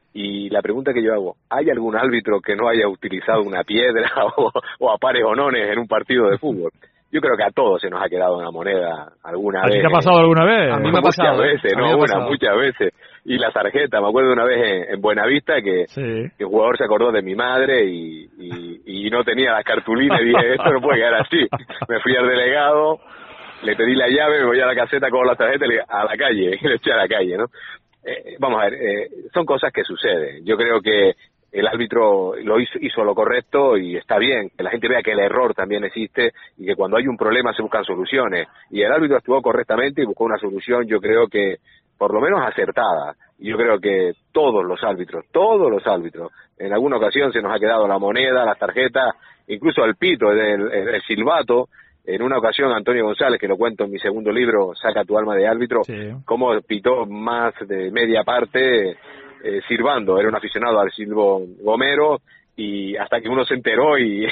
Y la pregunta que yo hago, ¿hay algún árbitro que no haya utilizado una piedra o, o a pares o nones en un partido de fútbol? Yo creo que a todos se nos ha quedado una moneda alguna vez. ¿A ti te ha pasado alguna vez? A mí me ha pasado. Muchas veces, no una, muchas veces. Y la tarjeta, me acuerdo de una vez en, en Buenavista que, sí. que el jugador se acordó de mi madre y, y, y no tenía la cartulina y dije, esto no puede quedar así. Me fui al delegado, le pedí la llave, me voy a la caseta con la tarjeta y le, a la calle, y le eché a la calle, ¿no? Eh, vamos a ver, eh, son cosas que suceden. Yo creo que el árbitro lo hizo, hizo lo correcto y está bien, que la gente vea que el error también existe y que cuando hay un problema se buscan soluciones. Y el árbitro actuó correctamente y buscó una solución, yo creo que por lo menos acertada. Y yo creo que todos los árbitros, todos los árbitros, en alguna ocasión se nos ha quedado la moneda, las tarjetas, incluso el pito, el, el, el silbato. En una ocasión, Antonio González, que lo cuento en mi segundo libro, Saca tu alma de árbitro, sí. cómo pitó más de media parte eh, silbando. Era un aficionado al silbo gomero, y hasta que uno se enteró y,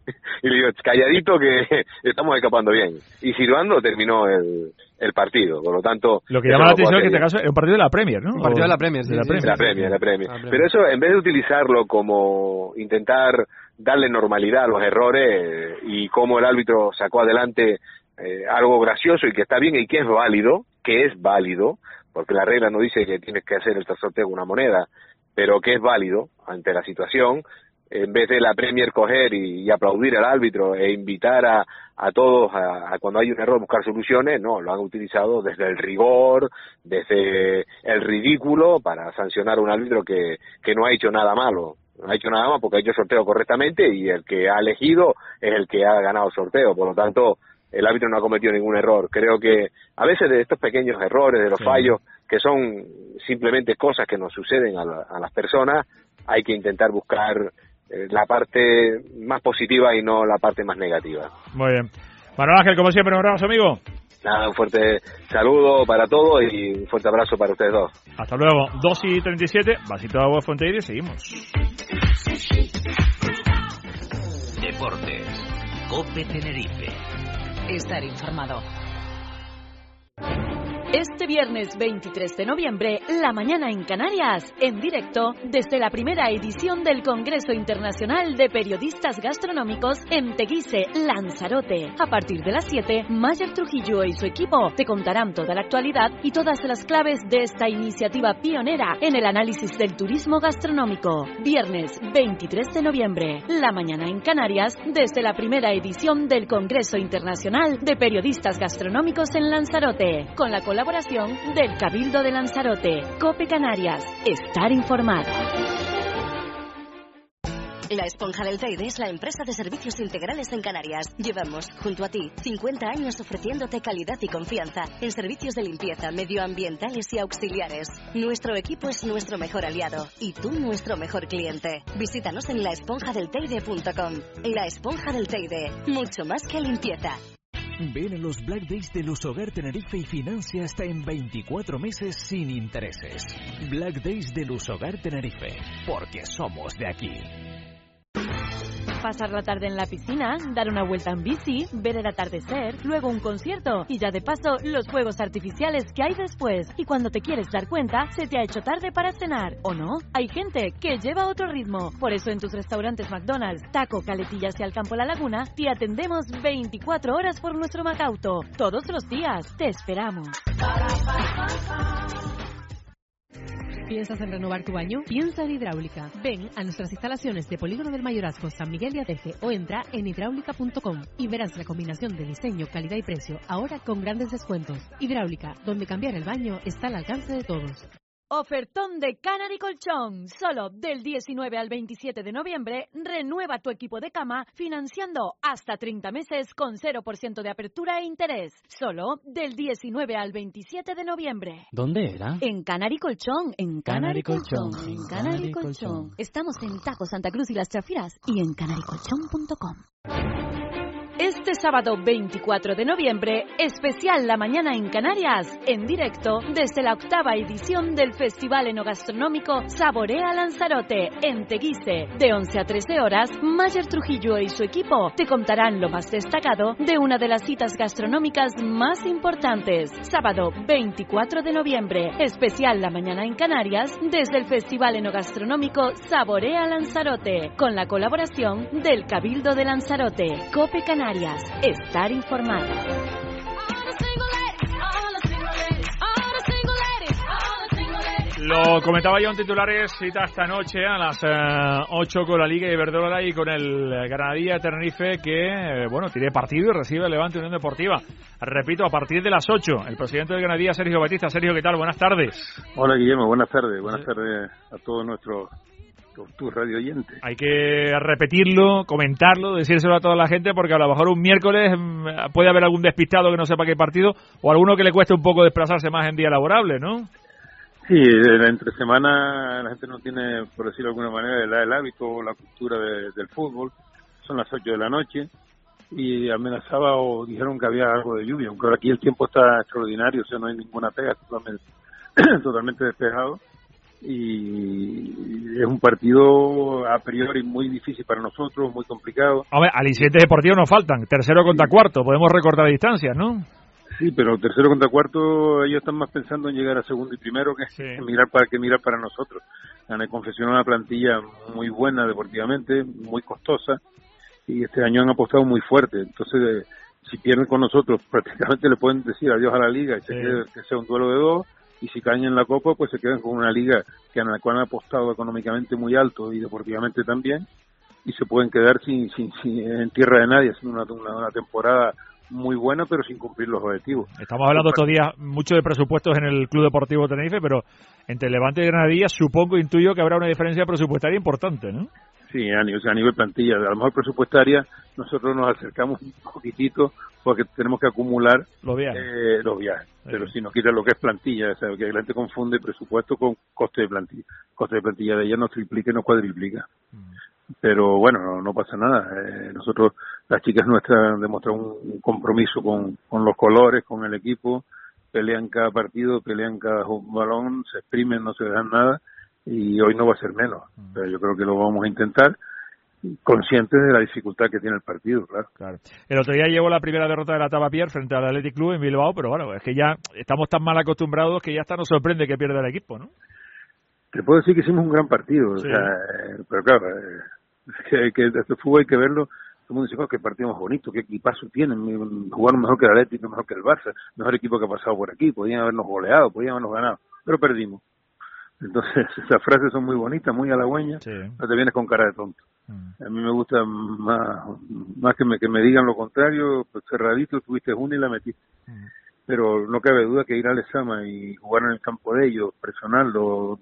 y le dijo, calladito que estamos escapando bien. Y silbando terminó el, el partido, por lo tanto... Lo que llama la atención es que en este caso es un partido de la Premier, ¿no? Un partido de la Premier, sí. De la sí, Premier, sí, la sí, Premier, sí. la Premier. La Premier. Pero eso, en vez de utilizarlo como intentar darle normalidad a los errores y cómo el árbitro sacó adelante eh, algo gracioso y que está bien y que es válido, que es válido, porque la regla no dice que tienes que hacer el sorteo con una moneda, pero que es válido ante la situación, en vez de la Premier coger y, y aplaudir al árbitro e invitar a, a todos a, a cuando hay un error buscar soluciones, no, lo han utilizado desde el rigor, desde el ridículo para sancionar a un árbitro que, que no ha hecho nada malo. No ha hecho nada más porque ha hecho el sorteo correctamente y el que ha elegido es el que ha ganado el sorteo. Por lo tanto, el árbitro no ha cometido ningún error. Creo que a veces de estos pequeños errores, de los sí. fallos, que son simplemente cosas que nos suceden a, la, a las personas, hay que intentar buscar eh, la parte más positiva y no la parte más negativa. Muy bien. Manuel Ángel, como siempre, un abrazo, amigo. Nada, un fuerte saludo para todos y un fuerte abrazo para ustedes dos. Hasta luego. dos y treinta y siete, vasito de agua de Fonteira y seguimos. Deportes. COPE Tenerife. Estar informado. Este viernes veintitrés de noviembre, La Mañana en Canarias, en directo desde la primera edición del Congreso Internacional de Periodistas Gastronómicos en Teguise, Lanzarote. A partir de las siete, Mayer Trujillo y su equipo te contarán toda la actualidad y todas las claves de esta iniciativa pionera en el análisis del turismo gastronómico. Viernes veintitrés de noviembre, La Mañana en Canarias, desde la primera edición del Congreso Internacional de Periodistas Gastronómicos en Lanzarote, con la colaboración del Cabildo de Lanzarote. COPE Canarias. Estar informado. La Esponja del Teide es la empresa de servicios integrales en Canarias. Llevamos, junto a ti, cincuenta años ofreciéndote calidad y confianza en servicios de limpieza, medioambientales y auxiliares. Nuestro equipo es nuestro mejor aliado y tú nuestro mejor cliente. Visítanos en la esponja del teide punto com. La Esponja del Teide, mucho más que limpieza. Ven a los Black Days de Lusogar Tenerife y financia hasta en veinticuatro meses sin intereses. Black Days de Lusogar Tenerife, porque somos de aquí. Pasar la tarde en la piscina, dar una vuelta en bici, ver el atardecer, luego un concierto y ya de paso los fuegos artificiales que hay después. Y cuando te quieres dar cuenta, se te ha hecho tarde para cenar, ¿o no? Hay gente que lleva otro ritmo. Por eso en tus restaurantes McDonald's, Taco, Caletillas y Alcampo La Laguna, te atendemos veinticuatro horas por nuestro Macauto. Todos los días. Te esperamos. ¿Piensas en renovar tu baño? Piensa en Hidráulica. Ven a nuestras instalaciones de Polígono del Mayorazgo, San Miguel de Adeje o entra en hidráulica punto com y verás la combinación de diseño, calidad y precio, ahora con grandes descuentos. Hidráulica, donde cambiar el baño está al alcance de todos. Ofertón de Canary Colchón. Solo del diecinueve al veintisiete de noviembre, renueva tu equipo de cama financiando hasta treinta meses con cero por ciento de apertura e interés. Solo del diecinueve al veintisiete de noviembre. ¿Dónde era? En Canary Colchón. En Canary, Canary Colchón. Colchón. En Canary, Canary Colchón. Colchón. Estamos en Tajo, Santa Cruz y Las Chafiras y en canary colchón punto com. Este sábado veinticuatro de noviembre, especial La Mañana en Canarias, en directo desde la octava edición del Festival Enogastronómico Saborea Lanzarote, en Teguise. De once a trece horas, Mayer Trujillo y su equipo te contarán lo más destacado de una de las citas gastronómicas más importantes. Sábado veinticuatro de noviembre, especial La Mañana en Canarias, desde el Festival Enogastronómico Saborea Lanzarote, con la colaboración del Cabildo de Lanzarote. COPE Canarias. Estar informado. Lo comentaba yo en titulares, cita esta noche a las eh, ocho con la Liga Iberdrola y con el Granadilla Tenerife que, eh, bueno, tiene partido y recibe el Levante Unión Deportiva. Repito, a partir de las ocho, el presidente del Granadilla, Sergio Batista. Sergio, ¿qué tal? Buenas tardes. Hola, Guillermo, buenas tardes. Buenas tardes a todos nuestros tus radio oyentes. Hay que repetirlo, comentarlo, decírselo a toda la gente, porque a lo mejor un miércoles puede haber algún despistado que no sepa qué partido, o alguno que le cueste un poco desplazarse más en día laborable, ¿no? Sí, la entre semana la gente no tiene, por decirlo de alguna manera, el, el hábito o la cultura de, del fútbol. Son las ocho de la noche y amenazaba o dijeron que había algo de lluvia, aunque aquí el tiempo está extraordinario, o sea, no hay ninguna pega, totalmente, totalmente despejado. Y es un partido a priori muy difícil para nosotros, muy complicado. A ver, alicientes deportivos nos faltan, tercero contra cuarto, podemos recortar distancias, ¿no? Sí, pero tercero contra cuarto ellos están más pensando en llegar a segundo y primero que, sí. que mirar para que mirar para nosotros. Han confeccionado una plantilla muy buena deportivamente, muy costosa, y este año han apostado muy fuerte. Entonces, si pierden con nosotros, prácticamente le pueden decir adiós a la liga y se sí. quede, que sea un duelo de dos. Y si caen en la Copa, pues se quedan con una liga que en la cual han apostado económicamente muy alto y deportivamente también, y se pueden quedar sin, sin, sin en tierra de nadie, haciendo una, una, una temporada muy buena, pero sin cumplir los objetivos. Estamos hablando estos días mucho de presupuestos en el Club Deportivo Tenerife, pero entre Levante y Granadilla supongo, intuyo que habrá una diferencia presupuestaria importante, ¿no? Sí, a nivel, a nivel plantilla, a lo mejor presupuestaria, nosotros nos acercamos un poquitito porque tenemos que acumular los viajes, eh, los viajes. Sí. Pero si nos quita lo que es plantilla, o sea, que la gente confunde presupuesto con coste de plantilla. Coste de plantilla de ella no triplica y no cuadriplica. Mm. Pero bueno, no, no pasa nada. Eh, nosotros, las chicas nuestras, han demostrado un, un compromiso con, con los colores, con el equipo, pelean cada partido, pelean cada balón, se exprimen, no se dejan nada, y hoy no va a ser menos. Mm. Pero yo creo que lo vamos a intentar, conscientes de la dificultad que tiene el partido, claro. claro. El otro día llevó la primera derrota de la Tabapier frente al Athletic Club en Bilbao, pero bueno, es que ya estamos tan mal acostumbrados que ya hasta nos sorprende que pierda el equipo, ¿no? Te puedo decir que hicimos un gran partido, sí. O sea, pero claro, es que, que este fútbol hay que verlo. Todo el mundo dice, oh, qué partido más bonito, qué equipazo tienen, jugaron mejor que el Atlético, mejor que el Barça, mejor equipo que ha pasado por aquí, podían habernos goleado, podían habernos ganado, pero perdimos. Entonces, esas frases son muy bonitas, muy halagüeñas, sí. No te vienes con cara de tonto. Mm. A mí me gusta más, más que me, que me digan lo contrario, pues cerradito, tuviste una y la metiste. Mm. Pero no cabe duda que ir al Lezama y jugar en el campo de ellos, presionarlo,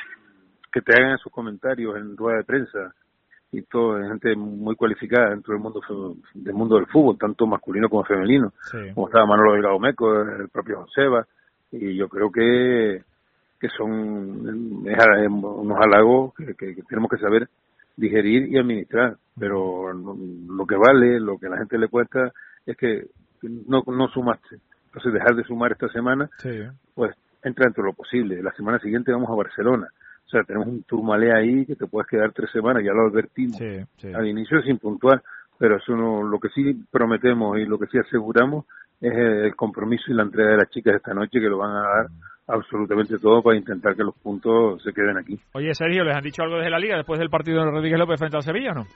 que te hagan sus comentarios en rueda de prensa, y todo, gente muy cualificada dentro del mundo del mundo del fútbol, tanto masculino como femenino, sí. Como estaba Manolo Delgado Meco, el propio Joseba, y yo creo que que son es, es, unos halagos que, que, que tenemos que saber digerir y administrar, pero lo, lo que vale, lo que a la gente le cuesta es que no, no sumaste, entonces dejar de sumar esta semana, sí. Pues entra dentro de lo posible. La semana siguiente vamos a Barcelona. O sea, tenemos un turmalé ahí que te puedes quedar tres semanas, ya lo advertimos. Sí, sí. Al inicio es impuntual, pero eso no, lo que sí prometemos y lo que sí aseguramos es el compromiso y la entrega de las chicas esta noche, que lo van a dar absolutamente todo para intentar que los puntos se queden aquí. Oye, Sergio, ¿les han dicho algo desde la Liga después del partido de Rodríguez López frente al Sevilla o no?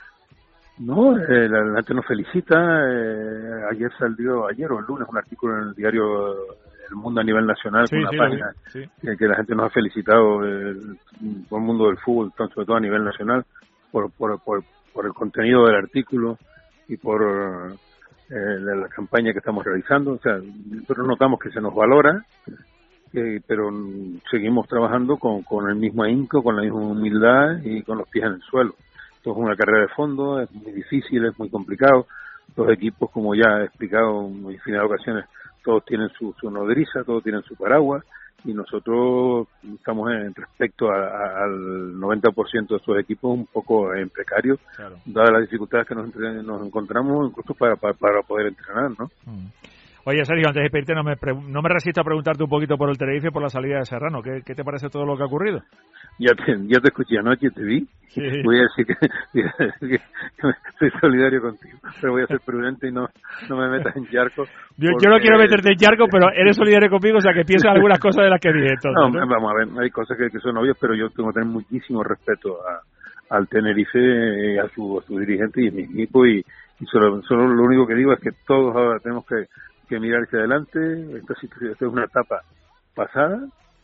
No, eh, la, la gente nos felicita. Eh, ayer salió, ayer o el lunes, un artículo en el diario El Mundo a nivel nacional, sí, con una sí, página sí. que, que la gente nos ha felicitado, eh, por el mundo del fútbol, sobre todo a nivel nacional, por, por, por, por el contenido del artículo y por eh, la, la campaña que estamos realizando. O sea, nosotros notamos que se nos valora, eh, pero seguimos trabajando con, con el mismo ahínco, con la misma humildad y con los pies en el suelo. Esto es una carrera de fondo, es muy difícil, es muy complicado. Los equipos, como ya he explicado en infinidad de ocasiones, todos tienen su, su nodriza, todos tienen su paraguas, y nosotros estamos en respecto a, a, al noventa por ciento de esos equipos un poco en precario, claro. Dadas las dificultades que nos, entre, nos encontramos, incluso para, para, para poder entrenar, ¿no? Mm. Oye, Sergio, antes de despedirte, no me, no me resisto a preguntarte un poquito por el Tenerife y por la salida de Serrano. ¿Qué, qué te parece todo lo que ha ocurrido? Ya te, ya te escuché anoche y te vi. Sí. Voy a decir que, que, que soy solidario contigo, pero voy a ser prudente y no, no me metas en charco. Yo, porque... yo no quiero meterte en charco, pero eres solidario conmigo, o sea que piensas algunas cosas de las que dije. Entonces, no, ¿no? Vamos a ver, hay cosas que, que son obvias, pero yo tengo que tener muchísimo respeto a, al Tenerife, a su, a su dirigente y a mi equipo, y, y solo, solo lo único que digo es que todos ahora tenemos que que mirar hacia adelante. Esta, esta es una etapa pasada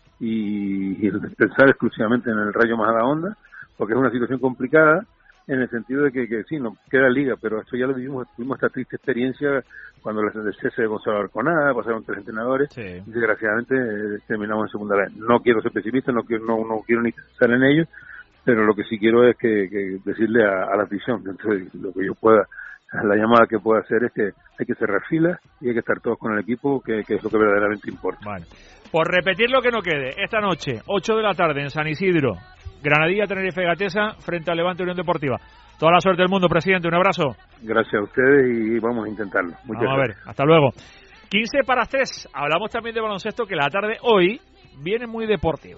y, y pensar exclusivamente en el Rayo Majadahonda, porque es una situación complicada en el sentido de que, que sí, nos queda liga, pero esto ya lo vivimos, tuvimos esta triste experiencia cuando el cese de Gonzalo Arconada, pasaron tres entrenadores, sí. Y desgraciadamente eh, terminamos en segunda vez. No quiero ser pesimista, no quiero, no, no quiero ni pensar en ello, pero lo que sí quiero es que, que decirle a, a la afición, dentro de lo que yo pueda, la llamada que puedo hacer es que hay que cerrar filas y hay que estar todos con el equipo, que, que es lo que verdaderamente importa. Bueno, por repetir lo que no quede, esta noche, ocho de la tarde en San Isidro, Granadilla, Tenerife Gatesa, frente al Levante Unión Deportiva. Toda la suerte del mundo, presidente, un abrazo. Gracias a ustedes y vamos a intentarlo. Muchas vamos gracias. A ver, hasta luego. quince para las tres, hablamos también de baloncesto, que la tarde hoy viene muy deportiva.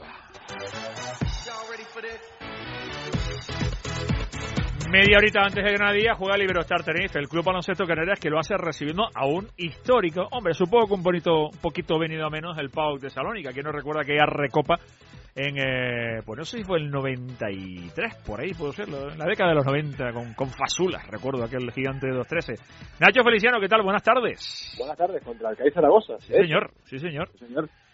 Media horita antes de Granadilla juega Liberostar Tenerife, el club baloncesto Canarias, que lo hace recibiendo a un histórico, hombre, supongo que un bonito, un poquito venido a menos, el P A O K de Salónica, que no recuerda que ya recopa en, eh, pues no sé si fue el noventa y tres, por ahí puede ser, en la década de los noventa, con, con Fasula, recuerdo aquel gigante de dos trece. Nacho Feliciano, ¿qué tal? Buenas tardes. Buenas tardes, contra el C A I Zaragoza. Sí, señor, sí, señor. Sí, señor.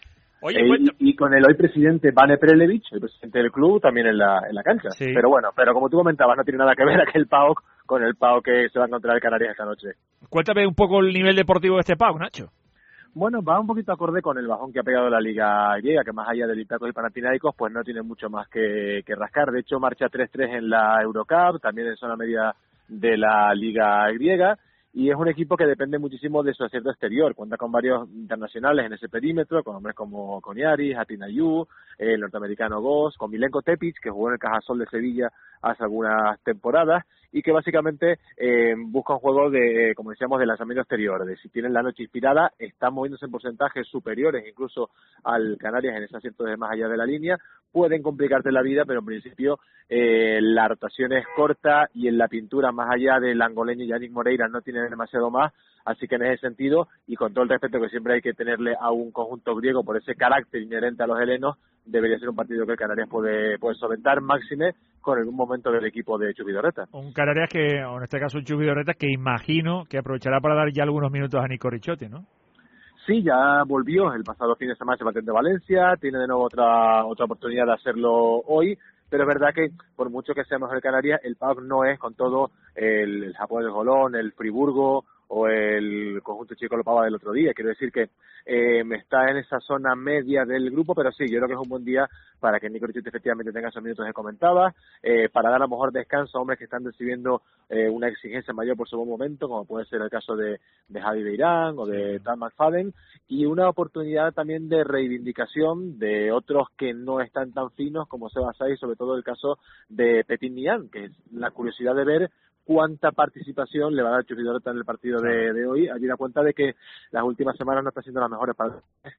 Oye, eh, y, y con el hoy presidente Bane Prelevich, el presidente del club, también en la, en la cancha. Sí. Pero bueno, pero como tú comentabas, no tiene nada que ver aquel P A O K con el P A O K que se va a encontrar el Canarias esta noche. Cuéntame un poco el nivel deportivo de este P A O K, Nacho. Bueno, va un poquito acorde con el bajón que ha pegado la Liga griega, que más allá de Olympiacos y Panathinaikos, pues no tiene mucho más que, que rascar. De hecho, marcha tres tres en la Eurocup, también en zona media de la Liga griega, y es un equipo que depende muchísimo de su acierto exterior. Cuenta con varios internacionales en ese perímetro, con hombres como Coniaris, Atinayu, el norteamericano Goss, con Milenko Tepic, que jugó en el Cajasol de Sevilla hace algunas temporadas, y que básicamente eh, busca un juego de, como decíamos, de lanzamiento exterior, de si tienen la noche inspirada, están moviéndose en porcentajes superiores incluso al Canarias en ese acierto de más allá de la línea, pueden complicarte la vida, pero en principio eh, la rotación es corta y en la pintura, más allá del angoleño Yannick Moreira, no tiene demasiado más, así que en ese sentido, y con todo el respeto que siempre hay que tenerle a un conjunto griego por ese carácter inherente a los helenos, debería ser un partido que el Canarias puede, puede solventar, máxime con algún momento del equipo de Chus Vidorreta. Un Canarias que, o en este caso un Chus Vidorreta, que imagino que aprovechará para dar ya algunos minutos a Nico Ricciotti, ¿no? Sí, ya volvió el pasado fin de semana Sebastián de Valencia, tiene de nuevo otra otra oportunidad de hacerlo hoy, pero es verdad que por mucho que seamos el Canarias, el P A O K no es con todo el, el Japón del Jolón, el Friburgo o el conjunto Chico Lopava del otro día. Quiero decir que eh, está en esa zona media del grupo, pero sí, yo creo que es un buen día para que Nico Ricciotti efectivamente tenga esos minutos que comentaba, eh, para dar a lo mejor descanso a hombres que están recibiendo eh, una exigencia mayor por su buen momento, como puede ser el caso de, de Javi Beirán o de Tam McFadden, y una oportunidad también de reivindicación de otros que no están tan finos como Seba Saiz, sobre todo el caso de Petit Nian, que es la curiosidad de ver cuánta participación le va a dar Chus Vidorreta en el partido de, de hoy, allí da cuenta de que las últimas semanas no está siendo las mejores para él.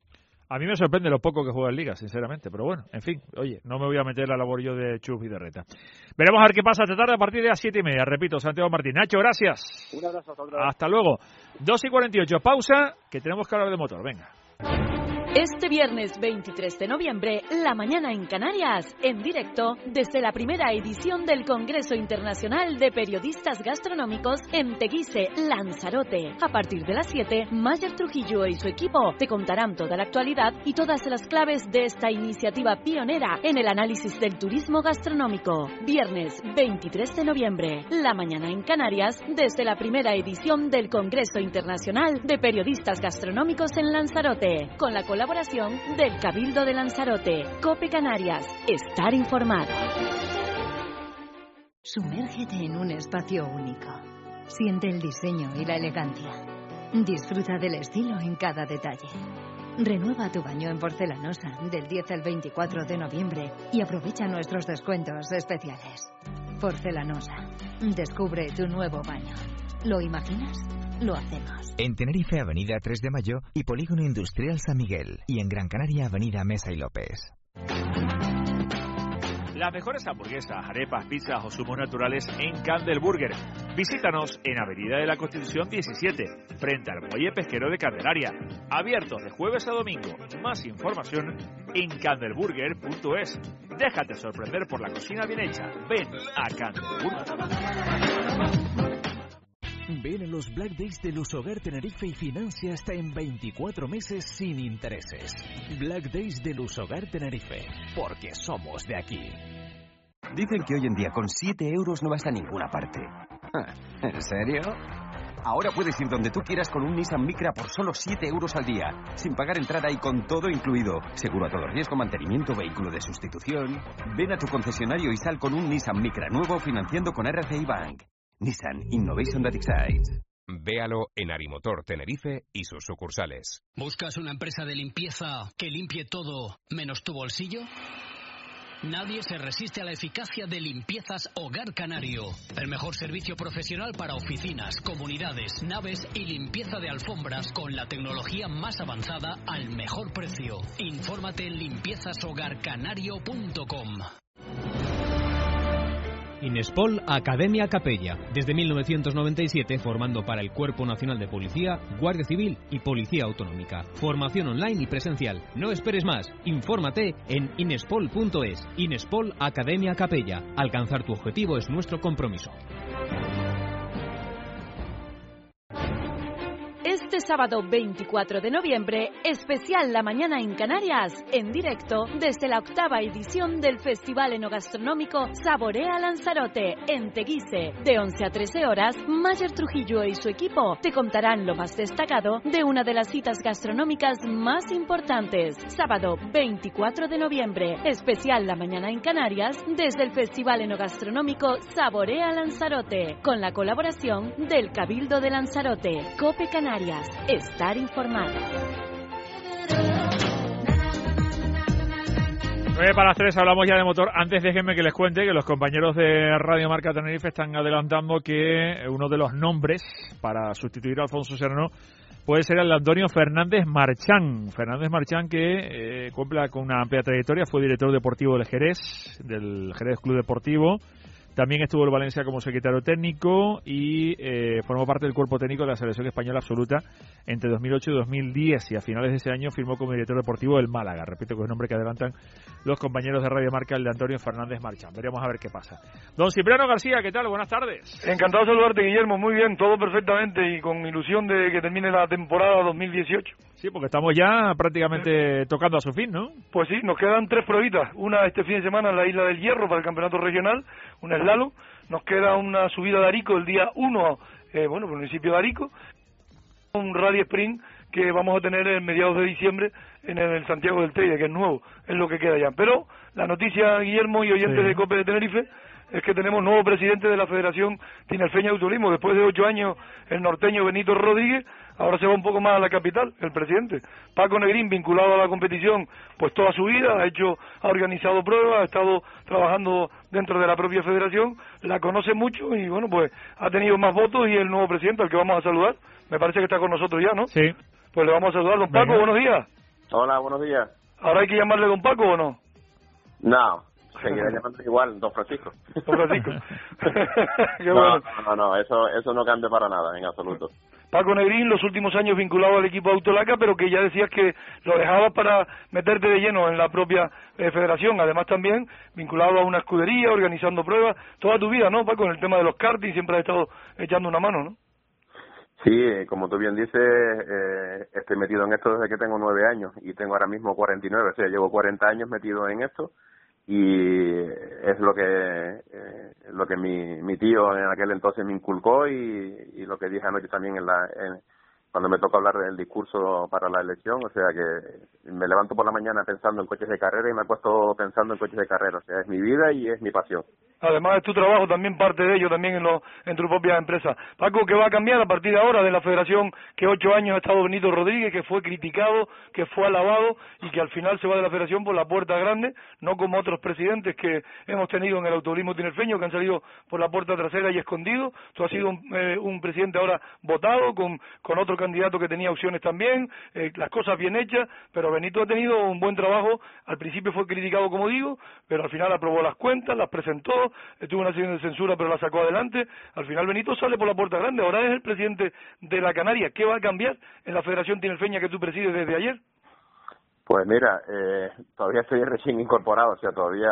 A mí me sorprende lo poco que juega en Liga, sinceramente, pero bueno, en fin, oye, no me voy a meter la labor yo de Chus Vidorreta. Veremos a ver qué pasa esta tarde a partir de las siete y media, repito, Santiago Martín. Nacho, gracias. Un abrazo, hasta otra vez. Hasta luego. dos y cuarenta y ocho, pausa, que tenemos que hablar de motor, venga. Este viernes veintitrés de noviembre, La Mañana en Canarias, en directo desde la primera edición del Congreso Internacional de Periodistas Gastronómicos en Teguise, Lanzarote. A partir de las siete, Mayer Trujillo y su equipo te contarán toda la actualidad y todas las claves de esta iniciativa pionera en el análisis del turismo gastronómico. Viernes veintitrés de noviembre, La Mañana en Canarias, desde la primera edición del Congreso Internacional de Periodistas Gastronómicos en Lanzarote, con la colaboración del Cabildo de Lanzarote. COPE Canarias. Estar informado. Sumérgete en un espacio único. Siente el diseño y la elegancia. Disfruta del estilo en cada detalle. Renueva tu baño en porcelanosa del diez al veinticuatro de noviembre y aprovecha nuestros descuentos especiales. Porcelanosa. Descubre tu nuevo baño. ¿Lo imaginas? Lo hacemos. En Tenerife, Avenida tres de Mayo y Polígono Industrial San Miguel. Y en Gran Canaria, Avenida Mesa y López. Las mejores hamburguesas, arepas, pizzas o zumos naturales en Candel Burger. Visítanos en Avenida de la Constitución diecisiete, frente al Muelle Pesquero de Candelaria. Abiertos de jueves a domingo. Más información en candelburger punto es. Déjate sorprender por la cocina bien hecha. Ven a Candel Burger. Ven a los Black Days de Lusogar Tenerife y financia hasta en veinticuatro meses sin intereses. Black Days de Lusogar Tenerife, porque somos de aquí. Dicen que hoy en día con siete euros no vas a ninguna parte. ¿En serio? Ahora puedes ir donde tú quieras con un Nissan Micra por solo siete euros al día, sin pagar entrada y con todo incluido. Seguro a todo riesgo, mantenimiento, vehículo de sustitución. Ven a tu concesionario y sal con un Nissan Micra nuevo financiando con R C I Bank. Nissan Innovation that excites. Véalo en Arimotor Tenerife y sus sucursales. ¿Buscas una empresa de limpieza que limpie todo menos tu bolsillo? Nadie se resiste a la eficacia de Limpiezas Hogar Canario. El mejor servicio profesional para oficinas, comunidades, naves y limpieza de alfombras con la tecnología más avanzada al mejor precio. Infórmate en limpiezas hogar canario punto com. Inespol Academia Capella, desde mil novecientos noventa y siete formando para el Cuerpo Nacional de Policía, Guardia Civil y Policía Autonómica. Formación online y presencial. No esperes más. Infórmate en inespol punto es. Inespol Academia Capella. Alcanzar tu objetivo es nuestro compromiso. Este Este sábado veinticuatro de noviembre, especial La Mañana en Canarias, en directo desde la octava edición del Festival Enogastronómico Saborea Lanzarote, en Teguise. De once a trece horas, Mayer Trujillo y su equipo te contarán lo más destacado de una de las citas gastronómicas más importantes. Sábado veinticuatro de noviembre, especial La Mañana en Canarias, desde el Festival Enogastronómico Saborea Lanzarote, con la colaboración del Cabildo de Lanzarote. COPE Canarias, estar informado. nueve para las tres, hablamos ya de motor. Antes déjenme que les cuente que los compañeros de Radio Marca Tenerife están adelantando que uno de los nombres para sustituir a Alfonso Serrano puede ser el Antonio Fernández Marchán. Fernández Marchán, que eh, cuenta con una amplia trayectoria, fue director deportivo del Jerez, del Jerez Club Deportivo. También estuvo en Valencia como secretario técnico y eh, formó parte del cuerpo técnico de la selección española absoluta entre dos mil ocho y dos mil diez, y a finales de ese año firmó como director deportivo del Málaga. Repito que es el nombre que adelantan los compañeros de Radio Marca, el de Antonio Fernández Marchán. Veremos a ver qué pasa. Don Cipriano García, ¿qué tal? Buenas tardes. Encantado de saludarte, Guillermo. Muy bien, todo perfectamente y con ilusión de que termine la temporada dos mil dieciocho. Sí, porque estamos ya prácticamente sí. tocando a su fin, ¿no? Pues sí, nos quedan tres pruebitas. Una este fin de semana en la Isla del Hierro para el campeonato regional, una slalom. Nos queda una subida de Arico el día uno, eh, bueno, por el municipio de Arico. Un rally sprint que vamos a tener en mediados de diciembre en el Santiago del Teide, que es nuevo, es lo que queda ya. Pero la noticia, Guillermo y oyentes sí. de COPE de Tenerife, es que tenemos nuevo presidente de la Federación Tinerfeña de Automovilismo. Después de ocho años, el norteño Benito Rodríguez, ahora se va un poco más a la capital, el presidente. Paco Negrín, vinculado a la competición, pues toda su vida, ha hecho, ha organizado pruebas, ha estado trabajando dentro de la propia federación, la conoce mucho y bueno, pues ha tenido más votos, y el nuevo presidente, al que vamos a saludar, me parece que está con nosotros ya, ¿no? Sí. Pues le vamos a saludar. Don Paco, Venga. Buenos días. Hola, buenos días. ¿Ahora hay que llamarle Don Paco o no? No. Seguirá llamando igual, Don Francisco. Don Francisco. Qué no, bueno. no, no, eso, eso no cambia para nada, en absoluto. Paco Negrín, los últimos años vinculado al equipo Autolaca, pero que ya decías que lo dejabas para meterte de lleno en la propia eh, federación. Además también vinculado a una escudería, organizando pruebas, toda tu vida, ¿no, Paco? En el tema de los karting siempre has estado echando una mano, ¿no? Sí, como tú bien dices, eh, estoy metido en esto desde que tengo nueve años y tengo ahora mismo cuarenta y nueve, o sea, llevo cuarenta años metido en esto. Y es lo que eh, lo que mi mi tío en aquel entonces me inculcó, y, y lo que dije anoche también en la en, cuando me tocó hablar del discurso para la elección. O sea que me levanto por la mañana pensando en coches de carrera y me acuesto pensando en coches de carrera. O sea, es mi vida y es mi pasión. Además, es tu trabajo también, parte de ello también en, lo, en tu propia empresa. Paco, ¿qué va a cambiar a partir de ahora de la federación que ocho años ha estado Benito Rodríguez, que fue criticado, que fue alabado y que al final se va de la federación por la puerta grande, no como otros presidentes que hemos tenido en el automovilismo tinerfeño, que han salido por la puerta trasera y escondidos? Tú has sido un, eh, un presidente ahora votado, con, con otro candidato que tenía opciones también, eh, las cosas bien hechas, pero Benito ha tenido un buen trabajo. Al principio fue criticado, como digo, pero al final aprobó las cuentas, las presentó, tuvo una serie de censura, pero la sacó adelante. Al final Benito sale por la puerta grande, ahora es el presidente de la Canaria. ¿Qué va a cambiar en la Federación Tinerfeña que tú presides desde ayer? Pues mira, eh, todavía estoy recién incorporado, o sea, todavía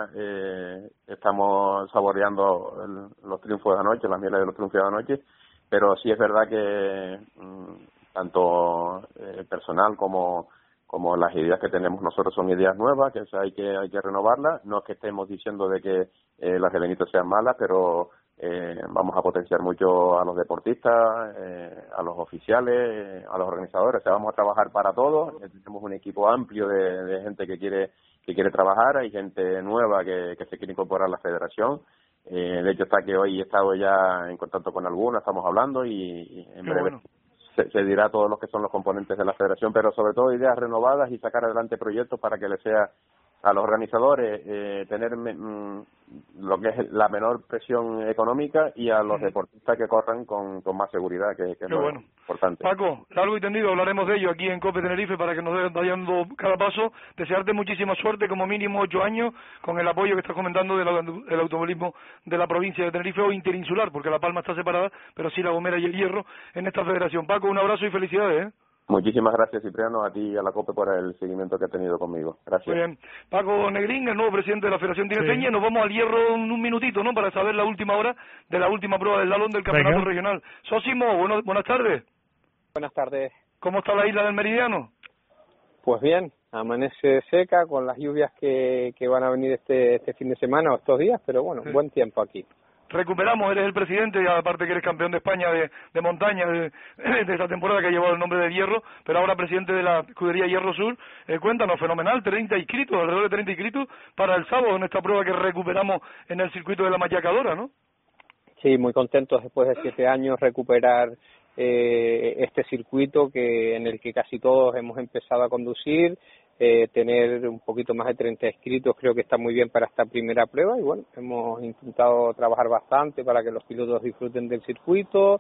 eh, estamos saboreando el, los triunfos de anoche, las mieles de los triunfos de anoche, pero sí es verdad que mmm, tanto eh, personal como como las ideas que tenemos nosotros son ideas nuevas, que o sea, hay que hay que renovarlas. No es que estemos diciendo de que eh, las de Benito sean malas, pero eh, vamos a potenciar mucho a los deportistas, eh, a los oficiales, eh, a los organizadores. O sea, vamos a trabajar para todos. Tenemos un equipo amplio de, de gente que quiere que quiere trabajar. Hay gente nueva que, que se quiere incorporar a la federación. Eh, de hecho, está que hoy he estado ya en contacto con algunos, estamos hablando y, y en Qué breve bueno. se, se dirá todos los que son los componentes de la federación, pero sobre todo ideas renovadas y sacar adelante proyectos para que les sea a los organizadores eh, tener mm, lo que es la menor presión económica, y a los deportistas que corran con, con más seguridad, que, que es lo bueno. importante. Paco, largo y tendido hablaremos de ello aquí en COPE Tenerife para que nos vayan dando cada paso. Desearte muchísima suerte, como mínimo ocho años, con el apoyo que estás comentando del, del automovilismo de la provincia de Tenerife, o interinsular, porque La Palma está separada, pero sí La Gomera y el Hierro en esta federación. Paco, un abrazo y felicidades, ¿eh? Muchísimas gracias, Cipriano, a ti y a la COPE por el seguimiento que ha tenido conmigo. Gracias. Muy bien. Paco Negrín, el nuevo presidente de la Federación Tinerfeña. Sí. Nos vamos al Hierro en un minutito, ¿no?, para saber la última hora de la última prueba del slalom del campeonato Venga. regional. Sosimo, bueno, buenas tardes. Buenas tardes. ¿Cómo está la isla del Meridiano? Pues bien, amanece seca con las lluvias que, que van a venir este, este fin de semana o estos días, pero bueno, sí. Buen tiempo aquí. Recuperamos, eres el presidente y aparte que eres campeón de España de, de montaña de, de esta temporada que ha llevado el nombre de Hierro, pero ahora presidente de la escudería Hierro Sur. Eh, cuéntanos, fenomenal, treinta inscritos, alrededor de treinta inscritos para el sábado en esta prueba que recuperamos en el circuito de la Machacadora, ¿no? Sí, muy contentos después de siete años recuperar eh, este circuito que en el que casi todos hemos empezado a conducir. Eh, tener un poquito más de treinta inscritos creo que está muy bien para esta primera prueba y bueno, hemos intentado trabajar bastante para que los pilotos disfruten del circuito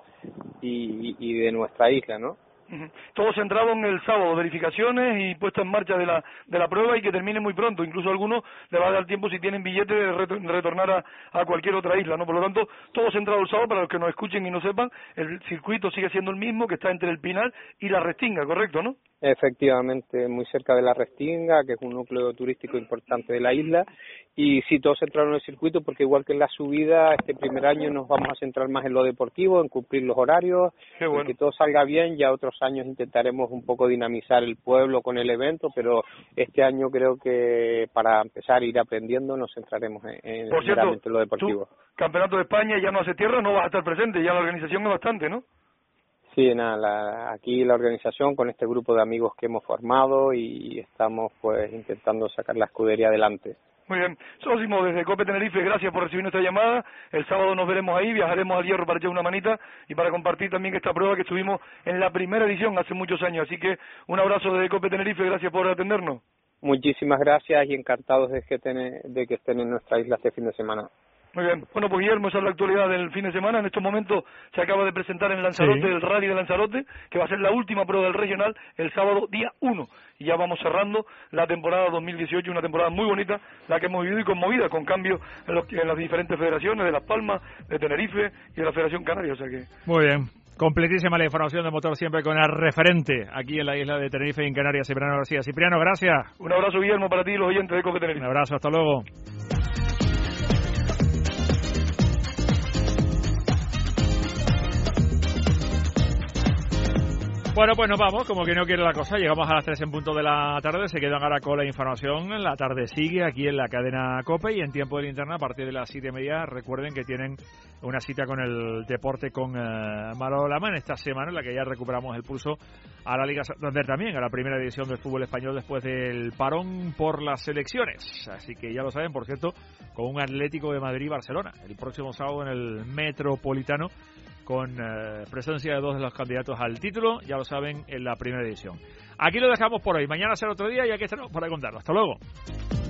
y, y de nuestra isla, ¿no? Todo centrado en el sábado, verificaciones y puesta en marcha de la de la prueba y que termine muy pronto. Incluso a algunos le va a dar tiempo, si tienen billete, de retornar a, a cualquier otra isla, ¿no? Por lo tanto, todo centrado el sábado. Para los que nos escuchen y no sepan, el circuito sigue siendo el mismo, que está entre el Pinar y la Restinga, ¿correcto, no? Efectivamente, muy cerca de la Restinga, que es un núcleo turístico importante de la isla, y sí, todo centrado en el circuito, porque igual que en la subida, este primer año nos vamos a centrar más en lo deportivo, en cumplir los horarios, bueno. En que todo salga bien. Ya otros años intentaremos un poco dinamizar el pueblo con el evento, pero este año creo que para empezar a ir aprendiendo nos centraremos en, en Por cierto, meramente lo deportivo. Tú, Campeonato de España, ya no hace tierra, no vas a estar presente, ya la organización es bastante, ¿no? Sí, nada, la, aquí la organización con este grupo de amigos que hemos formado y estamos pues intentando sacar la escudería adelante. Muy bien. Sósimo, desde Cope Tenerife, gracias por recibir nuestra llamada. El sábado nos veremos ahí, viajaremos al Hierro para echar una manita y para compartir también esta prueba que estuvimos en la primera edición hace muchos años. Así que un abrazo desde Cope Tenerife, gracias por atendernos. Muchísimas gracias y encantados de que, ten, de que estén en nuestra isla este fin de semana. Muy bien. Bueno, pues Guillermo, esa es la actualidad del fin de semana. En estos momentos se acaba de presentar en Lanzarote sí. el Rally de Lanzarote, que va a ser la última prueba del regional el sábado día uno. Y ya vamos cerrando la temporada dos mil dieciocho, una temporada muy bonita, la que hemos vivido y conmovida, con cambios en, los, en las diferentes federaciones de Las Palmas, de Tenerife y de la Federación Canaria. O sea que... Muy bien. Completísima la información de motor, siempre con el referente aquí en la isla de Tenerife y en Canarias, Cipriano García. Cipriano, gracias. Un abrazo, Guillermo, para ti y los oyentes de Cope Tenerife. Un abrazo, hasta luego. Bueno, pues nos vamos, como que no quiere la cosa. Llegamos a las tres en punto de la tarde. Se quedan ahora con la información. La tarde sigue aquí en la cadena COPE y en tiempo de linterna a partir de las siete y media. Recuerden que tienen una cita con el deporte con eh, Manolo Lama en esta semana, en la que ya recuperamos el pulso a la Liga Santander también, a la primera división del fútbol español después del parón por las elecciones. Así que ya lo saben, por cierto, con un Atlético de Madrid-Barcelona el próximo sábado en el Metropolitano, con eh, presencia de dos de los candidatos al título, ya lo saben, en la primera edición. Aquí lo dejamos por hoy. Mañana será otro día y aquí estaremos para contarlo. Hasta luego.